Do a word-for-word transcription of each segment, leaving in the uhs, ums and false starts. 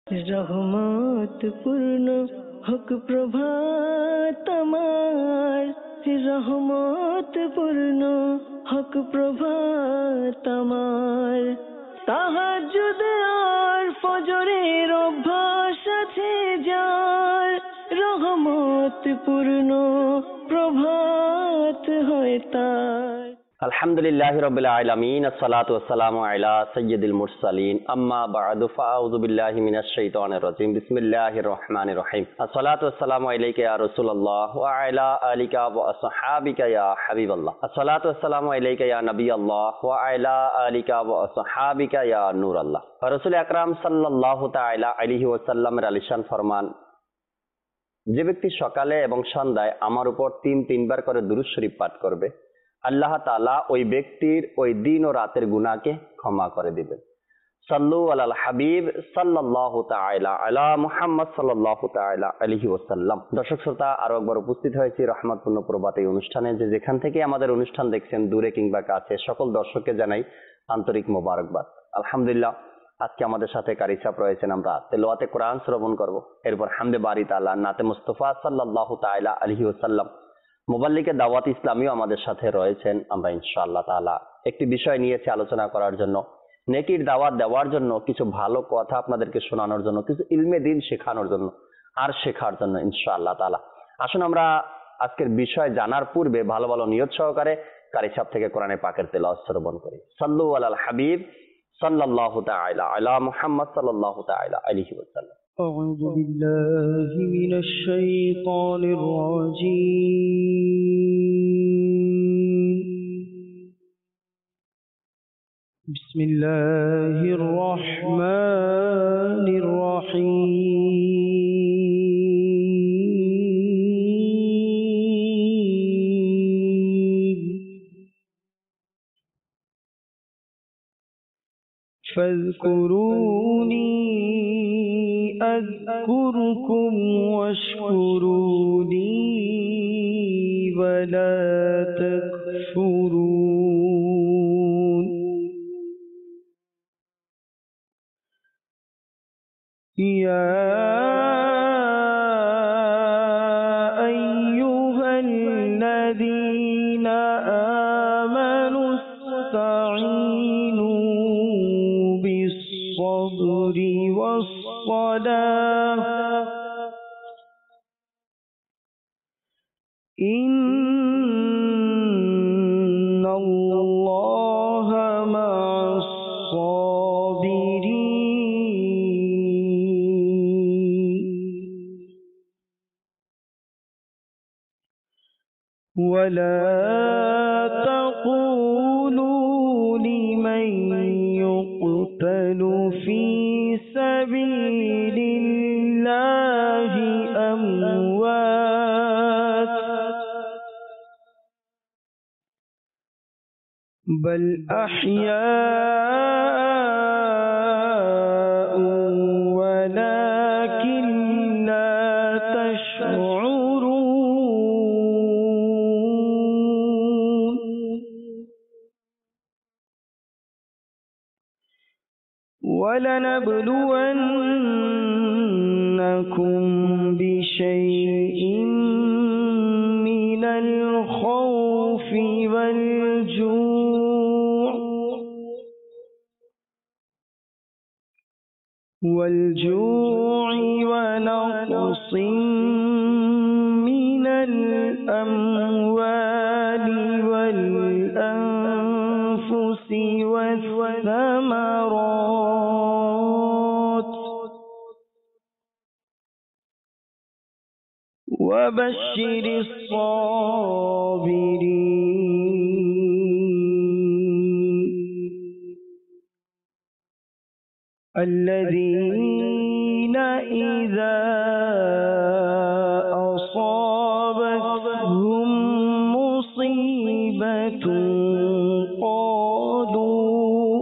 রহমত পূর্ণ হক প্রভাত আমার, রহমত পূর্ণ হক প্রভাত আমার। তাহাজ্জুদ আর ফজরের অভ্যাস আছে যার, রহমত পূর্ণ প্রভাত হয় তার। আলহামদুলিল্লাহি রাব্বিল আলামিন, আসসালাতু ওয়াসসালামু আলা সাইয়্যিদিল মুরসালিন, আম্মা বা'দু, ফাআউযু বিল্লাহি মিনাশ শাইতানির রাজিম, বিসমিল্লাহির রহমানির রহিম। আসসালাতু ওয়াসসালামু আলাইকা ইয়া রাসূলুল্লাহ ওয়া আলা আলিকা ওয়া আসহাবিকা ইয়া হাবিবাল্লাহ। আসসালাতু ওয়াসসালামু আলাইকা ইয়া নবিয়াল্লাহ ওয়া আলা আলিকা ওয়া আসহাবিকা ইয়া নূরাল্লাহ। রাসূল আকরাম সাল্লাল্লাহু তাআলা আলাইহি ওয়াসাল্লামের আলিশান ফরমান, যে ব্যক্তি সকালে এবং সন্ধ্যায় আমার উপর তিন তিনবার করে দুরূদ শরীফ পাঠ করবে, আল্লাহ তাআলা ওই ব্যক্তির ওই দিন ও রাতের গুনাহকে ক্ষমা করে দিবেন। সাল্লু আলাল হাবিব সাল্লাল্লাহু তাআলা আলা মুহাম্মদ সাল্লাল্লাহু তাআলা আলাইহি ওয়াসাল্লাম। দর্শক শ্রোতা, আরো একবার উপস্থিত হয়েছি রহমতপূর্ণ প্রভাত এই অনুষ্ঠানে। যে যেখান থেকে আমাদের অনুষ্ঠান দেখছেন, দূরে কিংবা কাছে, সকল দর্শককে জানাই আন্তরিক মোবারকবাদ। আলহামদুলিল্লাহ, আজকে আমাদের সাথে কারি সাহেব রয়েছেন। আমরা তেলাওয়াতে কোরআন শ্রবণ করব, এরপর হামদে বারি তাআলা, নাতে মুস্তাফা সাল্লাল্লাহু তাআলা আলাইহি ওয়াসাল্লাম, মুবাল্লিগে দাওয়াত ইসলামীও আমাদের সাথে রয়েছেন। আমরা ইনশাআল্লাহ তাআলা একটি বিষয় নিয়েছি আলোচনা করার জন্য, নেকির দাওয়াত দেওয়ার জন্য, কিছু ভালো কথা আপনাদেরকে শোনানোর জন্য, কিছু ইলমে দ্বীন শেখানোর জন্য আর শেখার জন্য ইনশাআল্লাহ তাআলা। আসুন আমরা আজকের বিষয় জানার পূর্বে ভালো ভালো নিয়ত সহকারে কারি সাহেব থেকে কোরআনে পাকের তেলাওয়াত শ্রবণ করি। সাল্লু আলাল হাবিব সাল্লাল্লাহু তাআলা আলা মুহাম্মদ সাল্লাল্লাহু তাআলা আলাইহি ওয়াসাল্লাম। أعوذ بالله من الشيطان الرجيم. بسم الله الرحمن الرحيم. فاذكروني أذكركم واشكروا لي ولا تكفرون. يا أيها الذين آمنوا استعينوا بالصبر والصلاة إن الله مع الصابرين. ولا تقولوا لمن يقتل في سبيل الله أموات، بل أحياء ولكن لا تشعرون. ولنبلونكم بشيء من الخوف والجوع والجوع ونقص من الأموال والأنفس والثمرات وبشر الصابرين الذين إذا أصابتهم مصيبة قالوا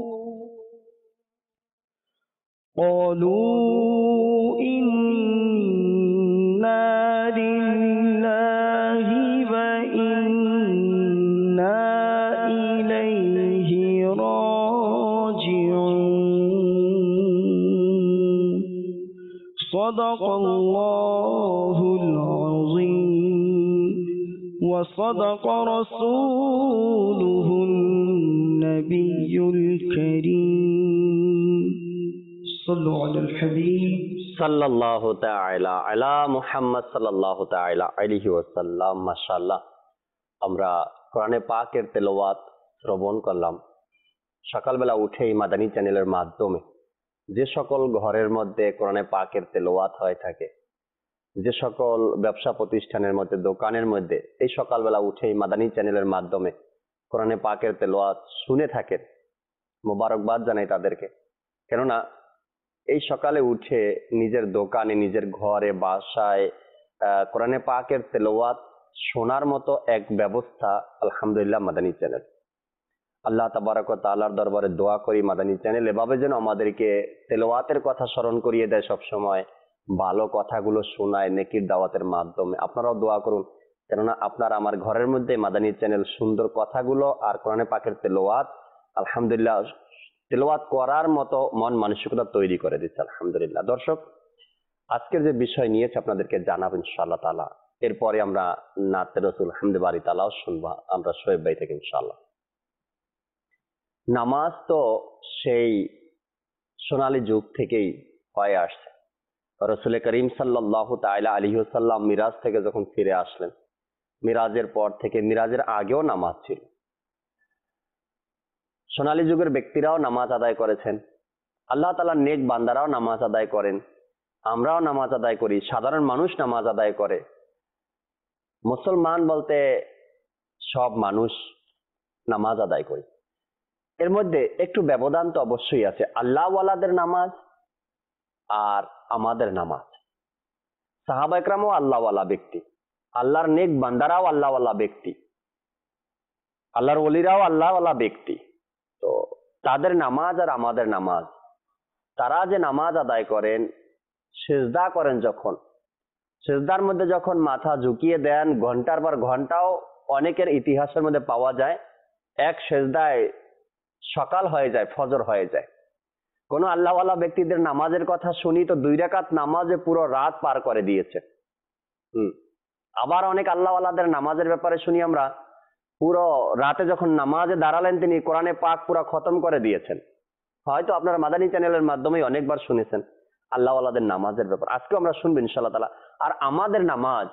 قالوا إنا لله وإنا إليه راجعون. صدق الله العظيم وصدق رسوله النبي الكريم صلوا على الحبيب সাল্লাল্লাহু তাআলা আলা মুহাম্মদ সাল্লাল্লাহু তাআলা আলাইহি ওয়াসাল্লাম। মাশাআল্লাহ, আমরা কোরআনে পাকের তেলাওয়াত শ্রবণ করলাম সকালবেলা উঠেই মাদানী চ্যানেলের মাধ্যমে। যে সকল ঘরের মধ্যে কোরআনে পাকের তেলাওয়াত হয়ে থাকে, যে সকল ব্যবসা প্রতিষ্ঠানের মধ্যে, দোকানের মধ্যে এই সকালবেলা উঠেই মাদানী চ্যানেলের মাধ্যমে কোরআনে পাকের তেলাওয়াত শুনে থাকেন, মোবারকবাদ জানাই তাদেরকে। কেননা এই সকালে উঠে নিজের দোকানে, নিজের ঘরে, বাসায় কোরআনে পাকের তেলাওয়াত শোনার মতো এক ব্যবস্থা আলহামদুলিল্লাহ মাদানী চ্যানেল। আল্লাহ তাবারক ওয়া তাআলার দরবারে দোয়া করি মাদানী চ্যানেল এভাবে যেন আমাদেরকে তেলাওয়াতের কথা স্মরণ করিয়ে দেয়, সব সময় ভালো কথাগুলো শোনায় নেকির দাওয়াতের মাধ্যমে। আপনারাও দোয়া করুন, কেননা আপনার আমার ঘরের মধ্যে মাদানী চ্যানেল সুন্দর কথাগুলো আর কোরআনে পাকের তেলাওয়াত আলহামদুলিল্লাহ তেলাওয়াত করার মতো মন মানসিকতা তৈরি করে দিচ্ছে আলহামদুলিল্লাহ। দর্শক, আজকের যে বিষয় নিয়েছে আপনাদেরকে জানাবো ইনশাআল্লাহ তাআলা। এরপরে আমরা নাতে রাসূল হামদে বারি তাআলাও শুনবো আমরা শোয়েব ভাই থেকে ইনশাআল্লাহ। নামাজ তো সেই সোনালী যুগ থেকেই হয়ে আসছে। রাসূল করিম সাল্লাল্লাহু তাআলা আলাইহি ওয়াসাল্লাম মিরাজ থেকে যখন ফিরে আসলেন, মিরাজের পর থেকে, মিরাজের আগেও নামাজ ছিল। সোনালী যুগের ব্যক্তিরাও নামাজ আদায় করেছেন, আল্লাহ তাআলার নেক বান্দারাও নামাজ আদায় করেন, আমরাও নামাজ আদায় করি, সাধারণ মানুষ নামাজ আদায় করে। মুসলমান বলতে সব মানুষ নামাজ আদায় করি। এর মধ্যে একটু ব্যবধান তো অবশ্যই আছে, আল্লাহ ওয়ালাদের নামাজ আর আমাদের নামাজ। সাহাবা ইকরামও আল্লাহ ওয়ালা ব্যক্তি, আল্লাহর নেক বান্দারাও আল্লাহ ওয়ালা ব্যক্তি, আল্লাহর ওলিরাও আল্লাহ ওয়ালা ব্যক্তি। তো তাদের নামাজ আর আমাদের নামাজ, তারা যে নামাজ আদায় করেন, সিজদা করেন, যখন সিজদার মধ্যে যখন মাথা ঝুঁকিয়ে দেন, ঘন্টার পর ঘন্টাও অনেকের ইতিহাসের মধ্যে পাওয়া যায় এক সিজদায় সকাল হয়ে যায়, ফজর হয়ে যায়। কোন আল্লাহওয়ালা ব্যক্তিদের নামাজের কথা শুনি তো দুই রাকাত নামাজে পুরো রাত পার করে দিয়েছে। হুম আবার অনেক আল্লাহওয়ালাদের নামাজের ব্যাপারে শুনি আমরা, পুরো রাতে যখন নামাজে দাঁড়ালেন তিনি কোরআনে পাক পুরো খতম করে দিয়েছেন। হয়তো আপনারা মাদানী চ্যানেলের মাধ্যমে অনেকবার শুনেছেন আল্লাহওয়ালাদের নামাজের ব্যাপার। আজকে আমরা শুনবো ইনশাআল্লাহ তাআলা। আর আমাদের নামাজ,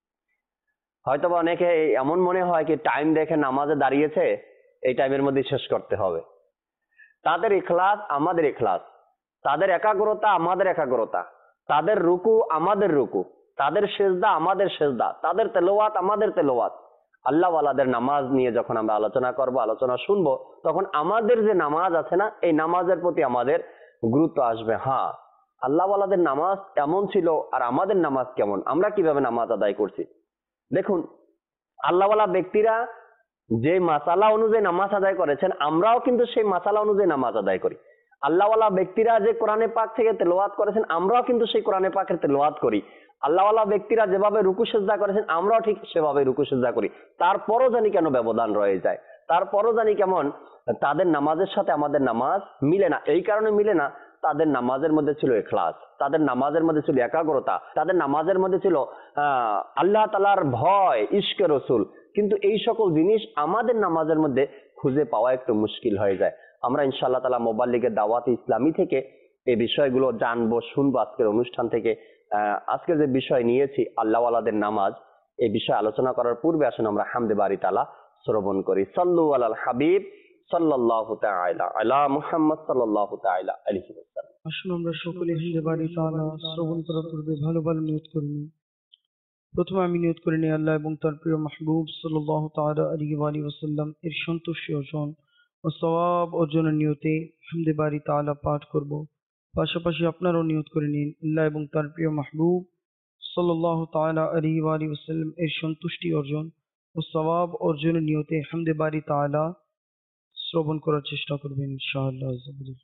হয়তো বা অনেকে এমন মনে হয় কি টাইম দেখে নামাজে দাঁড়িয়েছে, এই টাইমের মধ্যে শেষ করতে হবে। তাদের ইখলাস আমাদের ইখলাস, তাদের একাগ্রতা আমাদের একাগ্রতা, তাদের রুকু আমাদের রুকু, তাদের সেজদা আমাদের সেজদা, তাদের তেলাওয়াত আমাদের তেলাওয়াত। আল্লাহ ওয়ালাদের নামাজ নিয়ে যখন আমরা আলোচনা করব, আলোচনা শুনবো, তখন আমাদের যে নামাজ আছে না, এই নামাজের প্রতি আমাদের গুরুত্ব আসবে। হ্যাঁ, আল্লাহ ওয়ালাদের নামাজ এমন ছিল আর আমাদের নামাজ কেমন, আমরা কিভাবে নামাজ আদায় করছি। দেখুন, আল্লাহ ওয়ালা ব্যক্তিরা যে মাসালা অনুযায়ী নামাজ আদায় করেছেন, আমরাও কিন্তু সেই মাসালা অনুযায়ী নামাজ আদায় করি। আল্লাহওয়ালা ব্যক্তিরা যে কোরআনে পাক থেকে তেলাওয়াত করেছেন, আমরাও কিন্তু সেই কোরআনে পাকের তেলাওয়াত করি। আল্লাহওয়ালা ব্যক্তিরা যেভাবে রুকু সিজদা করেছেন, আমরাও ঠিক সেভাবে রুকু সিজদা করি। তারপরও জানি কেন ব্যবধান রয়ে যায়, তারপরও জানি কেমন তাদের নামাজের সাথে আমাদের নামাজ মিলে না। এই কারণে মিলে না, তাদের নামাজের মধ্যে ছিল ইখলাস, তাদের নামাজের মধ্যে ছিল একাগ্রতা, তাদের নামাজের মধ্যে ছিল আহ আল্লাহ তাআলার ভয়, ইশকে রসুল। কিন্তু এই সকল জিনিস আমাদের নামাজের মধ্যে খুঁজে পাওয়া একটু মুশকিল হয়ে যায়। আমরা ইনশাআল্লাহ তাআলা মোবাল্লিগের দাওয়াত ইসলামী থেকে এই বিষয়গুলো জানবো, শুনবো আজকের অনুষ্ঠান থেকে। আহ আজকে যে বিষয় নিয়েছি আল্লাহ ওয়ালাদের নামাজ, এই বিষয়ে আলোচনা করার পূর্বে আসুন আমরা হামদে বারি তাআলা শ্রবণ করি। সাল্লু আলাল হাবিব সাল্লাল্লাহু তাআলা আলা মুহাম্মদ সাল্লাল্লাহু তাআলা আলাইহি ওয়াসাল্লাম। আসুন আমরা সকলে হামদে বারি তাআলা শ্রবণ করার পূর্বে ভালো ভালো নিয়ত করে নিই। প্রথমে আমি নিয়ত করে নিই আল্লাহ এবং তার প্রিয় মাহবুব সাল্লাল্লাহু তাআলা আলাইহি ওয়া আলিহি ওয়াসাল্লাম এর সন্তুষ্টি অর্জন ও সওয়াব অর্জনের নিয়তে হামদে বারি তাআলা পাঠ করব। পাশাপাশি আপনারাও নিয়ত করে নিন আল্লাহ এবং তার প্রিয় মাহবুব সাল্লাল্লাহু তাআলা আলাইহি ওয়া আলিহি ওয়াসাল্লাম এর সন্তুষ্টি অর্জন ও সওয়াব অর্জনের নিয়তে হামদে বারি তাআলা শ্রবণ করার চেষ্টা করবেন ইনশাআল্লাহ।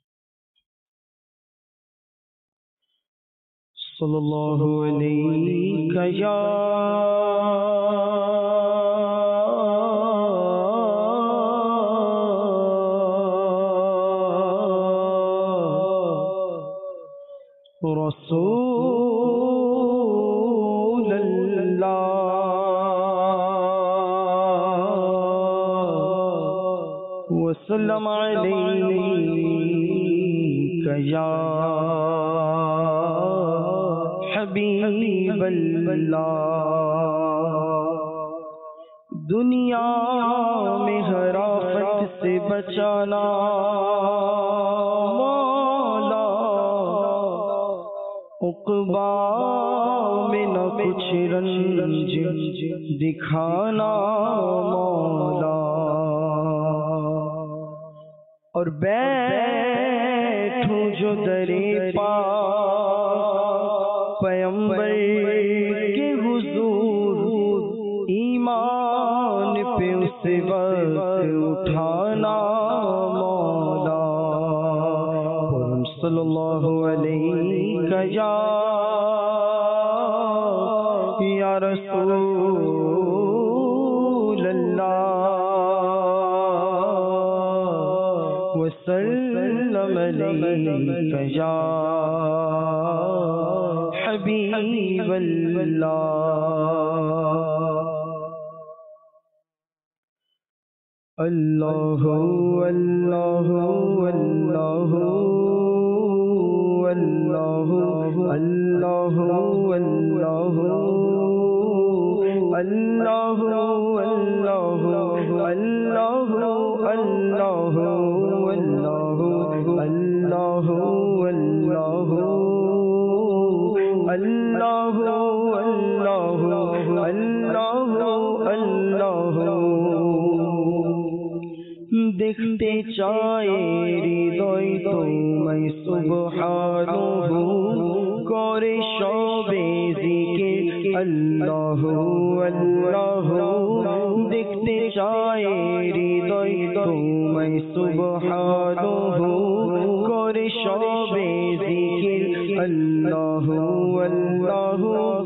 সাল্লাল্লাহু আলাইকা ইয়া रसूल अल्लाह वसल्लम अलैका या हबीब अल्लाह। दुनिया में हर आफत से बचाना मौला, उक़बा में न कुछ रंज दिखाना मौला। और बैठूं जो दरे पाक पैगंबर के हुजूर, ईमान पे उस वक्त उठाना मौला। सल्लल्लाहु अलैहि या या रसूल अल्लाह वसल्लम अलैका या हबीब अल्लाह। अल्लाह अल्लाह अल्लाह अल्लाह अल्लाह अल्लाह अल्लाह अल्लाह अल्लाह अल्लाह अल्लाह अल्लाह अल्लाह अल्लाह अल्लाह देखते चाहे हृदय तुम्हें सुबहानहु करे शबे जिकिर अल्लाह अल्लाह। देखते चाहे हृदय तुम्हें सुबहानहु करे शबे जिकिर अल्लाह अल्लाह।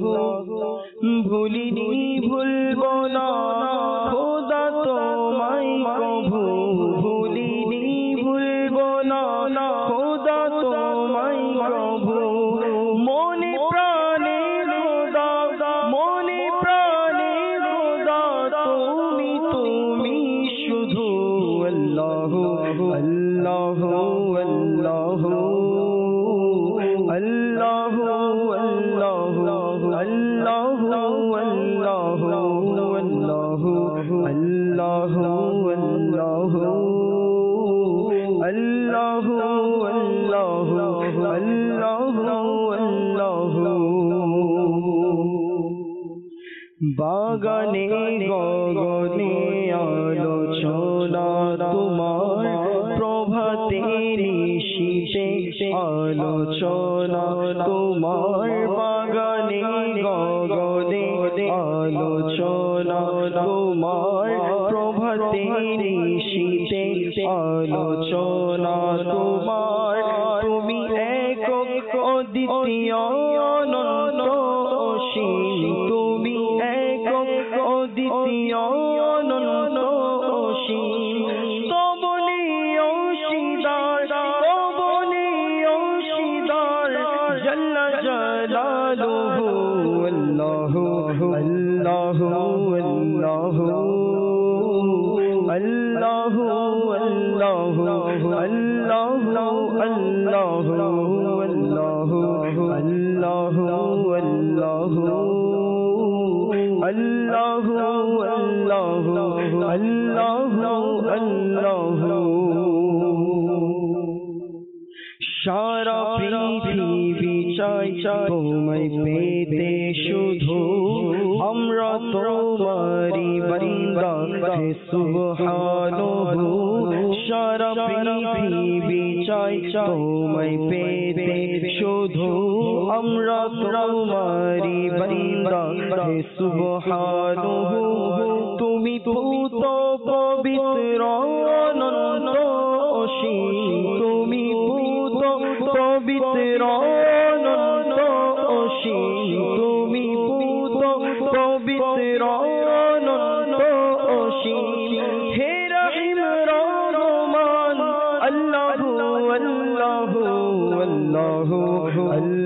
भूलिनी भूलबो ना खुदा तुम्हें कभू, भूलिनी भूलबो ना खुदा तुम्हें कभू। मने प्राणे खुदा, मने प्राणे खुदा तुमी तुमी शुधु अल्लाह अल्लाह अल्लाह अल्लाह अल्लाह अल्लाह अल्लाह अल्लाह अल्लाह अल्लाह अल्लाह अल्लाह अल्लाह। बागाने गगने आलोचना तुम्हार, प्रभाते निशीते आलोचना तुम्हार। बागाने गगने आलोचना तुम्हार, प्रभाते निशीते आलोचना तुम्हार। तुमी एকক अद्वितीय अनন্ত অসীম, তুমি একক অদ্বিতীয় অনন্ত অসীম। তবনি অংশীদার, তবনি অংশীদার জাল্লা জালালুহু আল্লাহ আল্লাহ আল্লাহ अल्लाह अल्लाह अल्लाह अल्लाह अल्लाह अल्लाह अल्लाह अल्लाह अल्लाह सारा पृथ्वी चाই তোমায় পেতে শুধু, আমরা তোমারই বান্দা হে সুবহানাহু। সারা পৃথিবী চাই তোমায় পেতে শুধু, আমরা তোমারই বান্দা হে সুবহানাহু। তুমি পূত পবিত্র অনন্ত অসীম, তুমি পূত পবিত্র অনন্ত অসীম, তুমি পূত পবিত্র অনন্ত অসীম। হে রহিম রহমান আল্লাহু আল্লাহু আল্লাহু আল্লাহ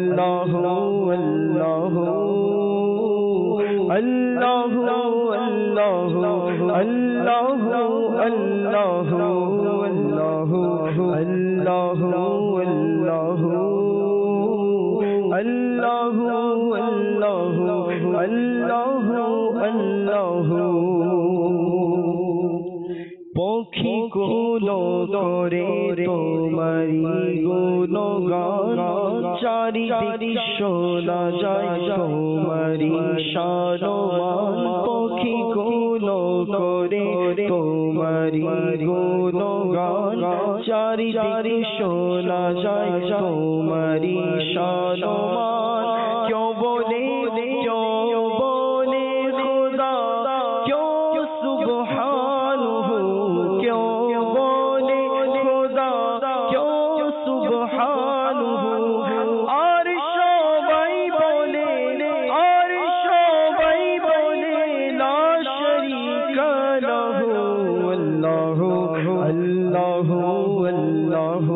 পক্ষী কুলো করে তোমারি গুণগান চারিদিকে শোনা যায় তোমারি শানমান পক্ষী কুলো করে তোমারি গুণগান চারিদিকে শোনা যায় তোমারি শানমান क्यों बोले क्यों बोले खुदा क्यों सुबहान हो क्यों बोले खुदा क्यों सुबहान हो और सबाई बोले और सबाई बोले ला शरीक लहू अल्लाह अल्लाह अल्लाह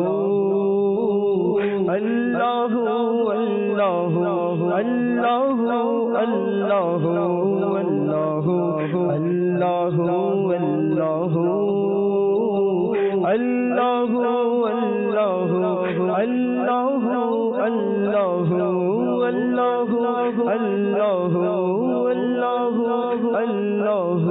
अल्लाह अल्लाह अल्लाह अल्लाह अल्लाह अल्लाह अल्लाह अल्लाह अल्लाह अल्लाह अल्लाह अल्लाह अल्लाह अल्लाह अल्लाह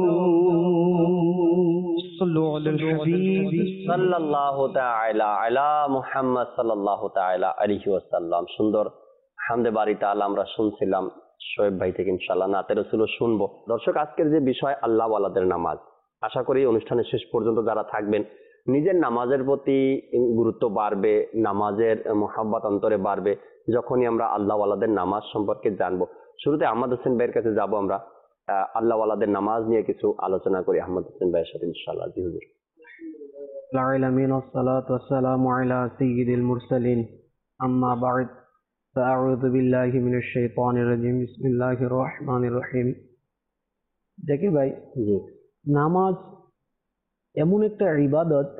सल्लु अलल हबीब সাল্লাল্লাহু তাআলা আলা মুহাম্মদ সাল্লাল্লাহু তাআলা আলাইহি ওয়াসাল্লাম। সুন্দর হামদে বারি তাআলা আমরা শুনছিলাম শোয়েব ভাই থেকে, ইনশাআল্লাহ নাতে রাসূলও শুনবো। দর্শক, আজকের যে বিষয় আল্লাহ ওয়ালাদের নামাজ, আশা করি অনুষ্ঠানের শেষ পর্যন্ত যারা থাকবেন নিজের নামাজের প্রতি গুরুত্ব বাড়বে, নামাজের মোহাব্বত অন্তরে বাড়বে যখনই আমরা আল্লাহ ওয়ালাদের নামাজ সম্পর্কে জানবো। শুরুতে আহমদ হোসেন ভাইয়ের কাছে যাব, আমরা আল্লাহ ওয়ালাদের নামাজ নিয়ে কিছু আলোচনা করি আহমদ হোসেন ভাইয়ের সাথে, ইনশাআল্লাহ। জি হুজুর। العالمين والصلاة والسلام على سيد المرسلين أما بعد فأعوذ بالله من الشيطان الرجيم بسم الله الرحمن الرحيم। জাকির ভাই, নামাজ এমন একটা ইবাদত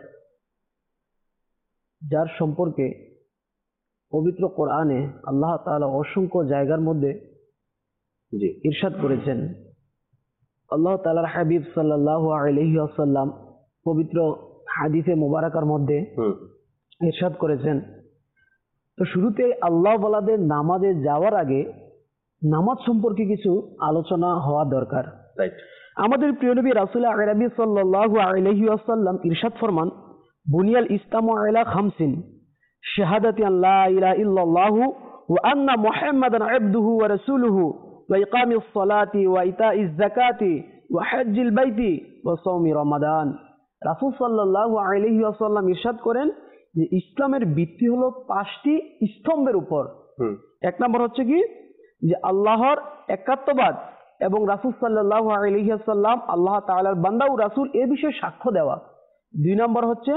যার সম্পর্কে পবিত্র কোরআনে আল্লাহ তাআলা অসংখ্য জায়গার মধ্যে জি ইরশাদ করেছেন। আল্লাহ তাআলার হাবিব সাল্লাল্লাহু আলাইহি ওয়াসাল্লাম পবিত্র হাদিসে মুবারাকার মধ্যে ইরশাদ করেছেন। তো শুরুতে আল্লাহ ওয়ালাদের নামাজে যাওয়ার আগে নামাজ সম্পর্কে কিছু আলোচনা হওয়া দরকার। আমাদের প্রিয় নবী রাসূল আরবি সাল্লাল্লাহু আলাইহি ওয়াসাল্লাম ইরশাদ ফরমান, বুনিয়াল ইসলামু আলা খামসিন শাহাদাতি আন লা ইলাহা ইল্লাল্লাহু ওয়া আন্না মুহাম্মাদান আবদুহু ওয়া রাসূলুহু ওয়া ইকামিস সালাতি ওয়া ইতাইজ যাকাতি ওয়া হজ্জিল বাইতি ওয়া সাওমি রমাদান। রাসূল সাল্লাল্লাহু আলাইহি ওয়াসাল্লাম ইরশাদ করেন যে ইসলামের ভিত্তি হলো পাঁচটি স্তম্ভের উপর। এক নম্বর হচ্ছে কি যে আল্লাহর একাত্মবাদ এবং রাসূল সাল্লাল্লাহু আলাইহি ওয়াসাল্লাম আল্লাহ তাআলার বান্দা ও রাসূল এ বিষয়ে সাক্ষ্য দেওয়া। দুই নম্বর হচ্ছে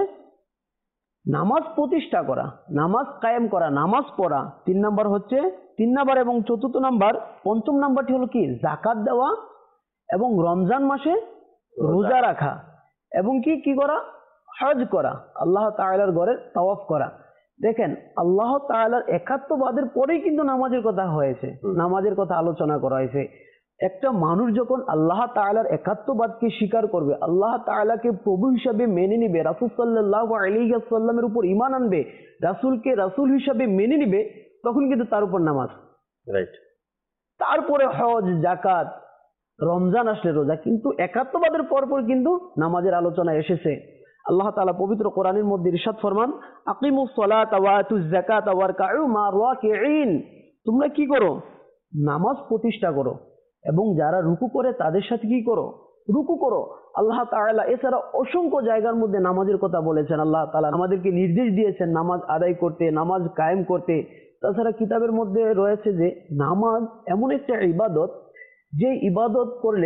নামাজ প্রতিষ্ঠা করা, নামাজ কায়েম করা, নামাজ পড়া। তিন নম্বর হচ্ছে তিন নম্বর এবং চতুর্থ নম্বর পঞ্চম নম্বরটি হলো কি যাকাত দেওয়া এবং রমজান মাসে রোজা রাখা এবং কি কি করা হজ করা, আল্লাহ তাআলার ঘরের তাওয়াফ করা। দেখেন, আল্লাহ তাআলার একাত্মবাদের পরেই কিন্তু নামাজের কথা হয়েছে, নামাজের কথা আলোচনা করা হয়েছে। একটা মানুষ যখন আল্লাহ তাআলার একাত্মবাদকে স্বীকার করবে, আল্লাহ তাআলাকে প্রভু হিসাবে মেনে নিবে, রাসূল সাল্লাল্লাহু আলাইহি ওয়াসাল্লামের উপর ঈমান আনবে, রাসূলকে রাসূল হিসাবে মেনে নিবে, তখন কিন্তু তার উপর নামাজ, রাইট। তারপরে হজ, যাকাত, রমজান আসলে রোজা। কিন্তু একাত্মবাদের পরপর কিন্তু নামাজের আলোচনা এসেছে। আল্লাহ তাআলা পবিত্র কোরআনের মধ্যে ইরশাদ ফরমান, আকিমুস সালাতা ওয়া আতুজ যাকাতা ওয়ারকাউ মা রাকিঈন। তোমরা কি করো? নামাজ প্রতিষ্ঠা করো এবং যারা রুকু করে তাদের সাথে কি করো? রুকু করো। আল্লাহ তাআলা এছাড়া অসংখ্য জায়গার মধ্যে নামাজের কথা বলেছেন। আল্লাহ তাআলা আমাদেরকে নির্দেশ দিয়েছেন নামাজ আদায় করতে, নামাজ কায়েম করতে। তাছাড়া কিতাবের মধ্যে রয়েছে যে নামাজ এমন একটা ইবাদত যে ইবাদত করলে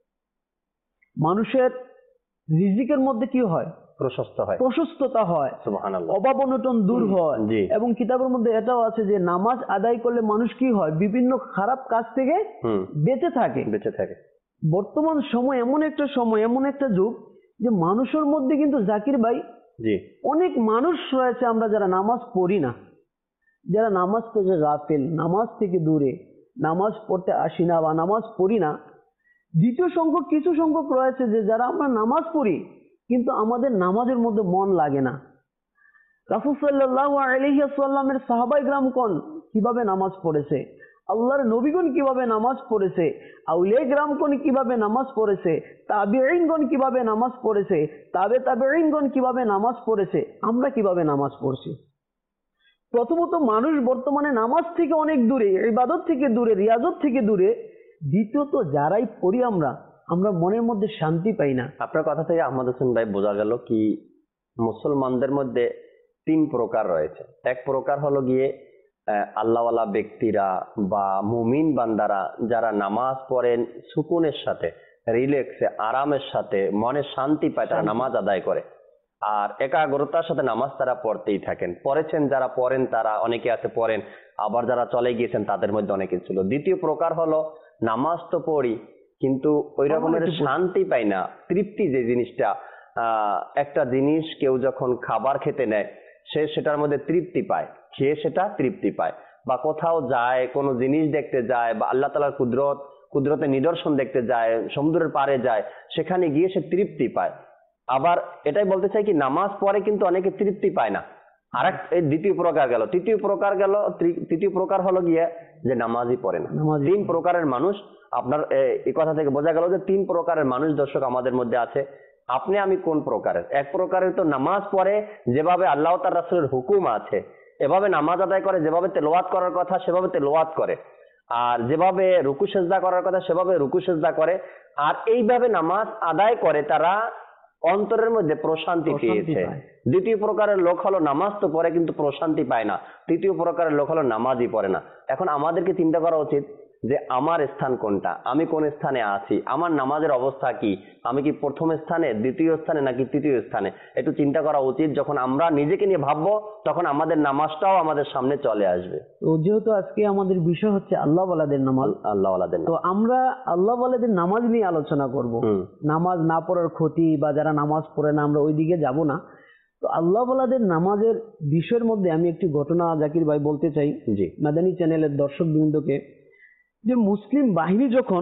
মানুষের রিজিকের মধ্যে কি হয়? প্রশস্ত হয়, প্রশস্ততা হয়, সুবহানাল্লাহ, অভাব অনটন দূর হয়। এবং কিতাবের মধ্যে এটাও আছে যে নামাজ আদায় করলে মানুষ কি হয়? বিভিন্ন খারাপ কাজ থেকে বেঁচে থাকে, বেঁচে থাকে। বর্তমান সময় এমন একটা সময়, এমন একটা যুগ যে মানুষের মধ্যে কিন্তু জাকির ভাই জি অনেক মানুষ রয়েছে আমরা যারা নামাজ পড়ি না, যারা নামাজ থেকে গাফিল, নামাজ থেকে দূরে, নামাজ পড়তে আসি না বা নামাজ পড়ি না। দ্বিতীয় সংখ্যক কিছু সংখ্যক রয়েছে যে যারা আমরা নামাজ পড়ি কিন্তু আমাদের নামাজের মধ্যে মন লাগে না। রাসূল সাল্লাল্লাহু আলাইহি ওয়াসাল্লামের সাহাবায়ে কিরামগণ কিভাবে নামাজ পড়েছে, আল্লাহর নবীগণ কিভাবে নামাজ পড়েছে, আউলিয়া কিরামগণ কিভাবে নামাজ পড়েছে, তাবিঈনগণ কিভাবে নামাজ পড়েছে, তাবে তাবিঈনগণ কিভাবে নামাজ পড়েছে, আমরা কিভাবে নামাজ পড়ছি। প্রথমত মানুষ বর্তমানে নামাজ থেকে অনেক দূরে, ইবাদত থেকে দূরে, রিয়াজত থেকে দূরে। দ্বিতীয়ত যারাই পড়ি আমরা আমরা মনের মধ্যে শান্তি পাই না। আপনার কথা থেকে আহমদ হোসেন ভাই বোঝা গেল কি মুসলমানদের মধ্যে তিন প্রকার রয়েছে। এক প্রকার হলো গিয়ে আল্লাহওয়ালা ব্যক্তিরা বা মুমিন বান্দারা যারা নামাজ পড়েন সুকুনের সাথে, রিল্যাক্সে, আরামের সাথে, মনে শান্তি পায়, তারা নামাজ আদায় করে আর একাগ্রতার সাথে নামাজ তারা পড়তেই থাকেন। পড়েছেন যারা পড়েন তারা অনেকে আছে পড়েন, আবার যারা চলে গিয়েছেন তাদের মধ্যে অনেকে ছিল। দ্বিতীয় প্রকার হলো নামাজ তো পড়ি কিন্তু ওই রকমের শান্তি পাই না, তৃপ্তি যে জিনিসটা, আহ একটা জিনিস কেউ যখন খাবার খেতে নেয় সে সেটার মধ্যে তৃপ্তি পায়, খেয়ে সেটা তৃপ্তি পায়, বা কোথাও যায় কোনো জিনিস দেখতে যায় বা আল্লাহ তাআলার কুদরত কুদরতের নিদর্শন দেখতে যায়, সমুদ্রের পাড়ে যায়, সেখানে গিয়ে সে তৃপ্তি পায়। আবার এটাই বলতে চাই কি নামাজ পড়ে কিন্তু অনেকে তৃপ্তি পায় না। আর এক এই দ্বিতীয় প্রকার গেল। তৃতীয় প্রকার গেল তৃতীয় প্রকার হলো গিয়ে যে নামাজই পড়ে না। তিন প্রকারের মানুষ আপনার এই কথা থেকে বোঝা গেল যে তিন প্রকারের মানুষ দর্শক আমাদের মধ্যে আছে। আপনি আমি কোন প্রকারের? এক প্রকারের তো নামাজ পড়ে যেভাবে আল্লাহ তার রাসূলের হুকুম আছে এভাবে নামাজ আদায় করে, যেভাবে তেলাওয়াত করার কথা সেভাবে তেলাওয়াত করে, আর যেভাবে রুকু সেজদা করার কথা সেভাবে রুকু সেজদা করে, আর এইভাবে নামাজ আদায় করে তারা অন্তরের মধ্যে প্রশান্তি পেয়েছে। দ্বিতীয় প্রকারের লোক হলো নামাজ তো পড়ে কিন্তু প্রশান্তি পায় না। তৃতীয় প্রকারের লোক হলো নামাজই পড়ে না। এখন আমাদেরকে চিন্তা করা উচিত যে আমার স্থান কোনটা, আমি কোন স্থানে আছি, আমার নামাজের অবস্থা কি, আমি কি প্রথম স্থানে, দ্বিতীয় স্থানে নাকি তৃতীয় স্থানে, একটু চিন্তা করা উচিত। যখন আমরা নিজেকে নিয়ে ভাববো তখন আমাদের নামাজটাও আমাদের সামনে চলে আসবে। তো যেহেতু আজকে আমাদের বিষয় হচ্ছে আল্লাহ ওয়ালাদের নামাজ, আল্লাহ ওয়ালাদের, তো আমরা আল্লাহ ওয়ালাদের নামাজ নিয়ে আলোচনা করব। নামাজ না পড়ার ক্ষতি বা যারা নামাজ পড়ে না আমরা ওই দিকে যাব না। তো আল্লাহ ওয়ালাদের নামাজের বিষয়ের মধ্যে আমি একটি ঘটনা জাকির ভাই বলতে চাই জি মাদানী চ্যানেলের দর্শক বৃন্দকে, যে মুসলিম বাহিনী যখন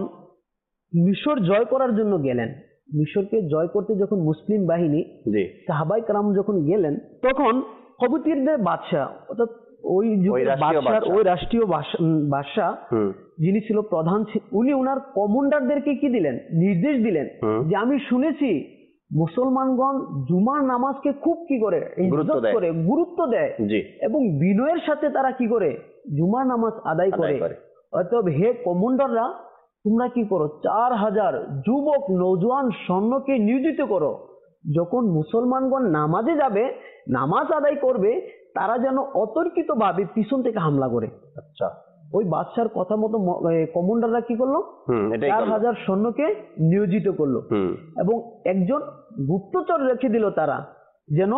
মিশর জয় করার জন্য গেলেন, মিশরকে জয় করতে যখন মুসলিম বাহিনী সাহাবায়ে কেরাম যখন গেলেন, তখন কবুতিরদের বাদশা অর্থাৎ ওই বাদশার ওই রাষ্ট্রীয় বাদশা যিনি ছিল প্রধান, উনি ওনার কমান্ডারদেরকে কি দিলেন, নির্দেশ দিলেন যে আমি শুনেছি মুসলমানগণ জুমার নামাজকে খুব কি করে ইজ্জত করে, গুরুত্ব দেয় এবং বিনয়ের সাথে তারা কি করে জুমার নামাজ আদায় করে। অতএব হে কমান্ডাররা, তোমরা কি করো, চার হাজার যুবক নৌজওয়ান সৈন্যকে নিয়োজিত করো, যখন মুসলমানগণ নামাজে যাবে, নামাজ আদায় করবে, তারা যেন অতর্কিত ভাবে পিছন থেকে হামলা করে। আচ্ছা, ওই বাদশার কথা মতো কমান্ডাররা কি করলো, চার হাজার সৈন্যকে নিয়োজিত করলো এবং একজন গুপ্তচর রেখে দিল তারা, যেন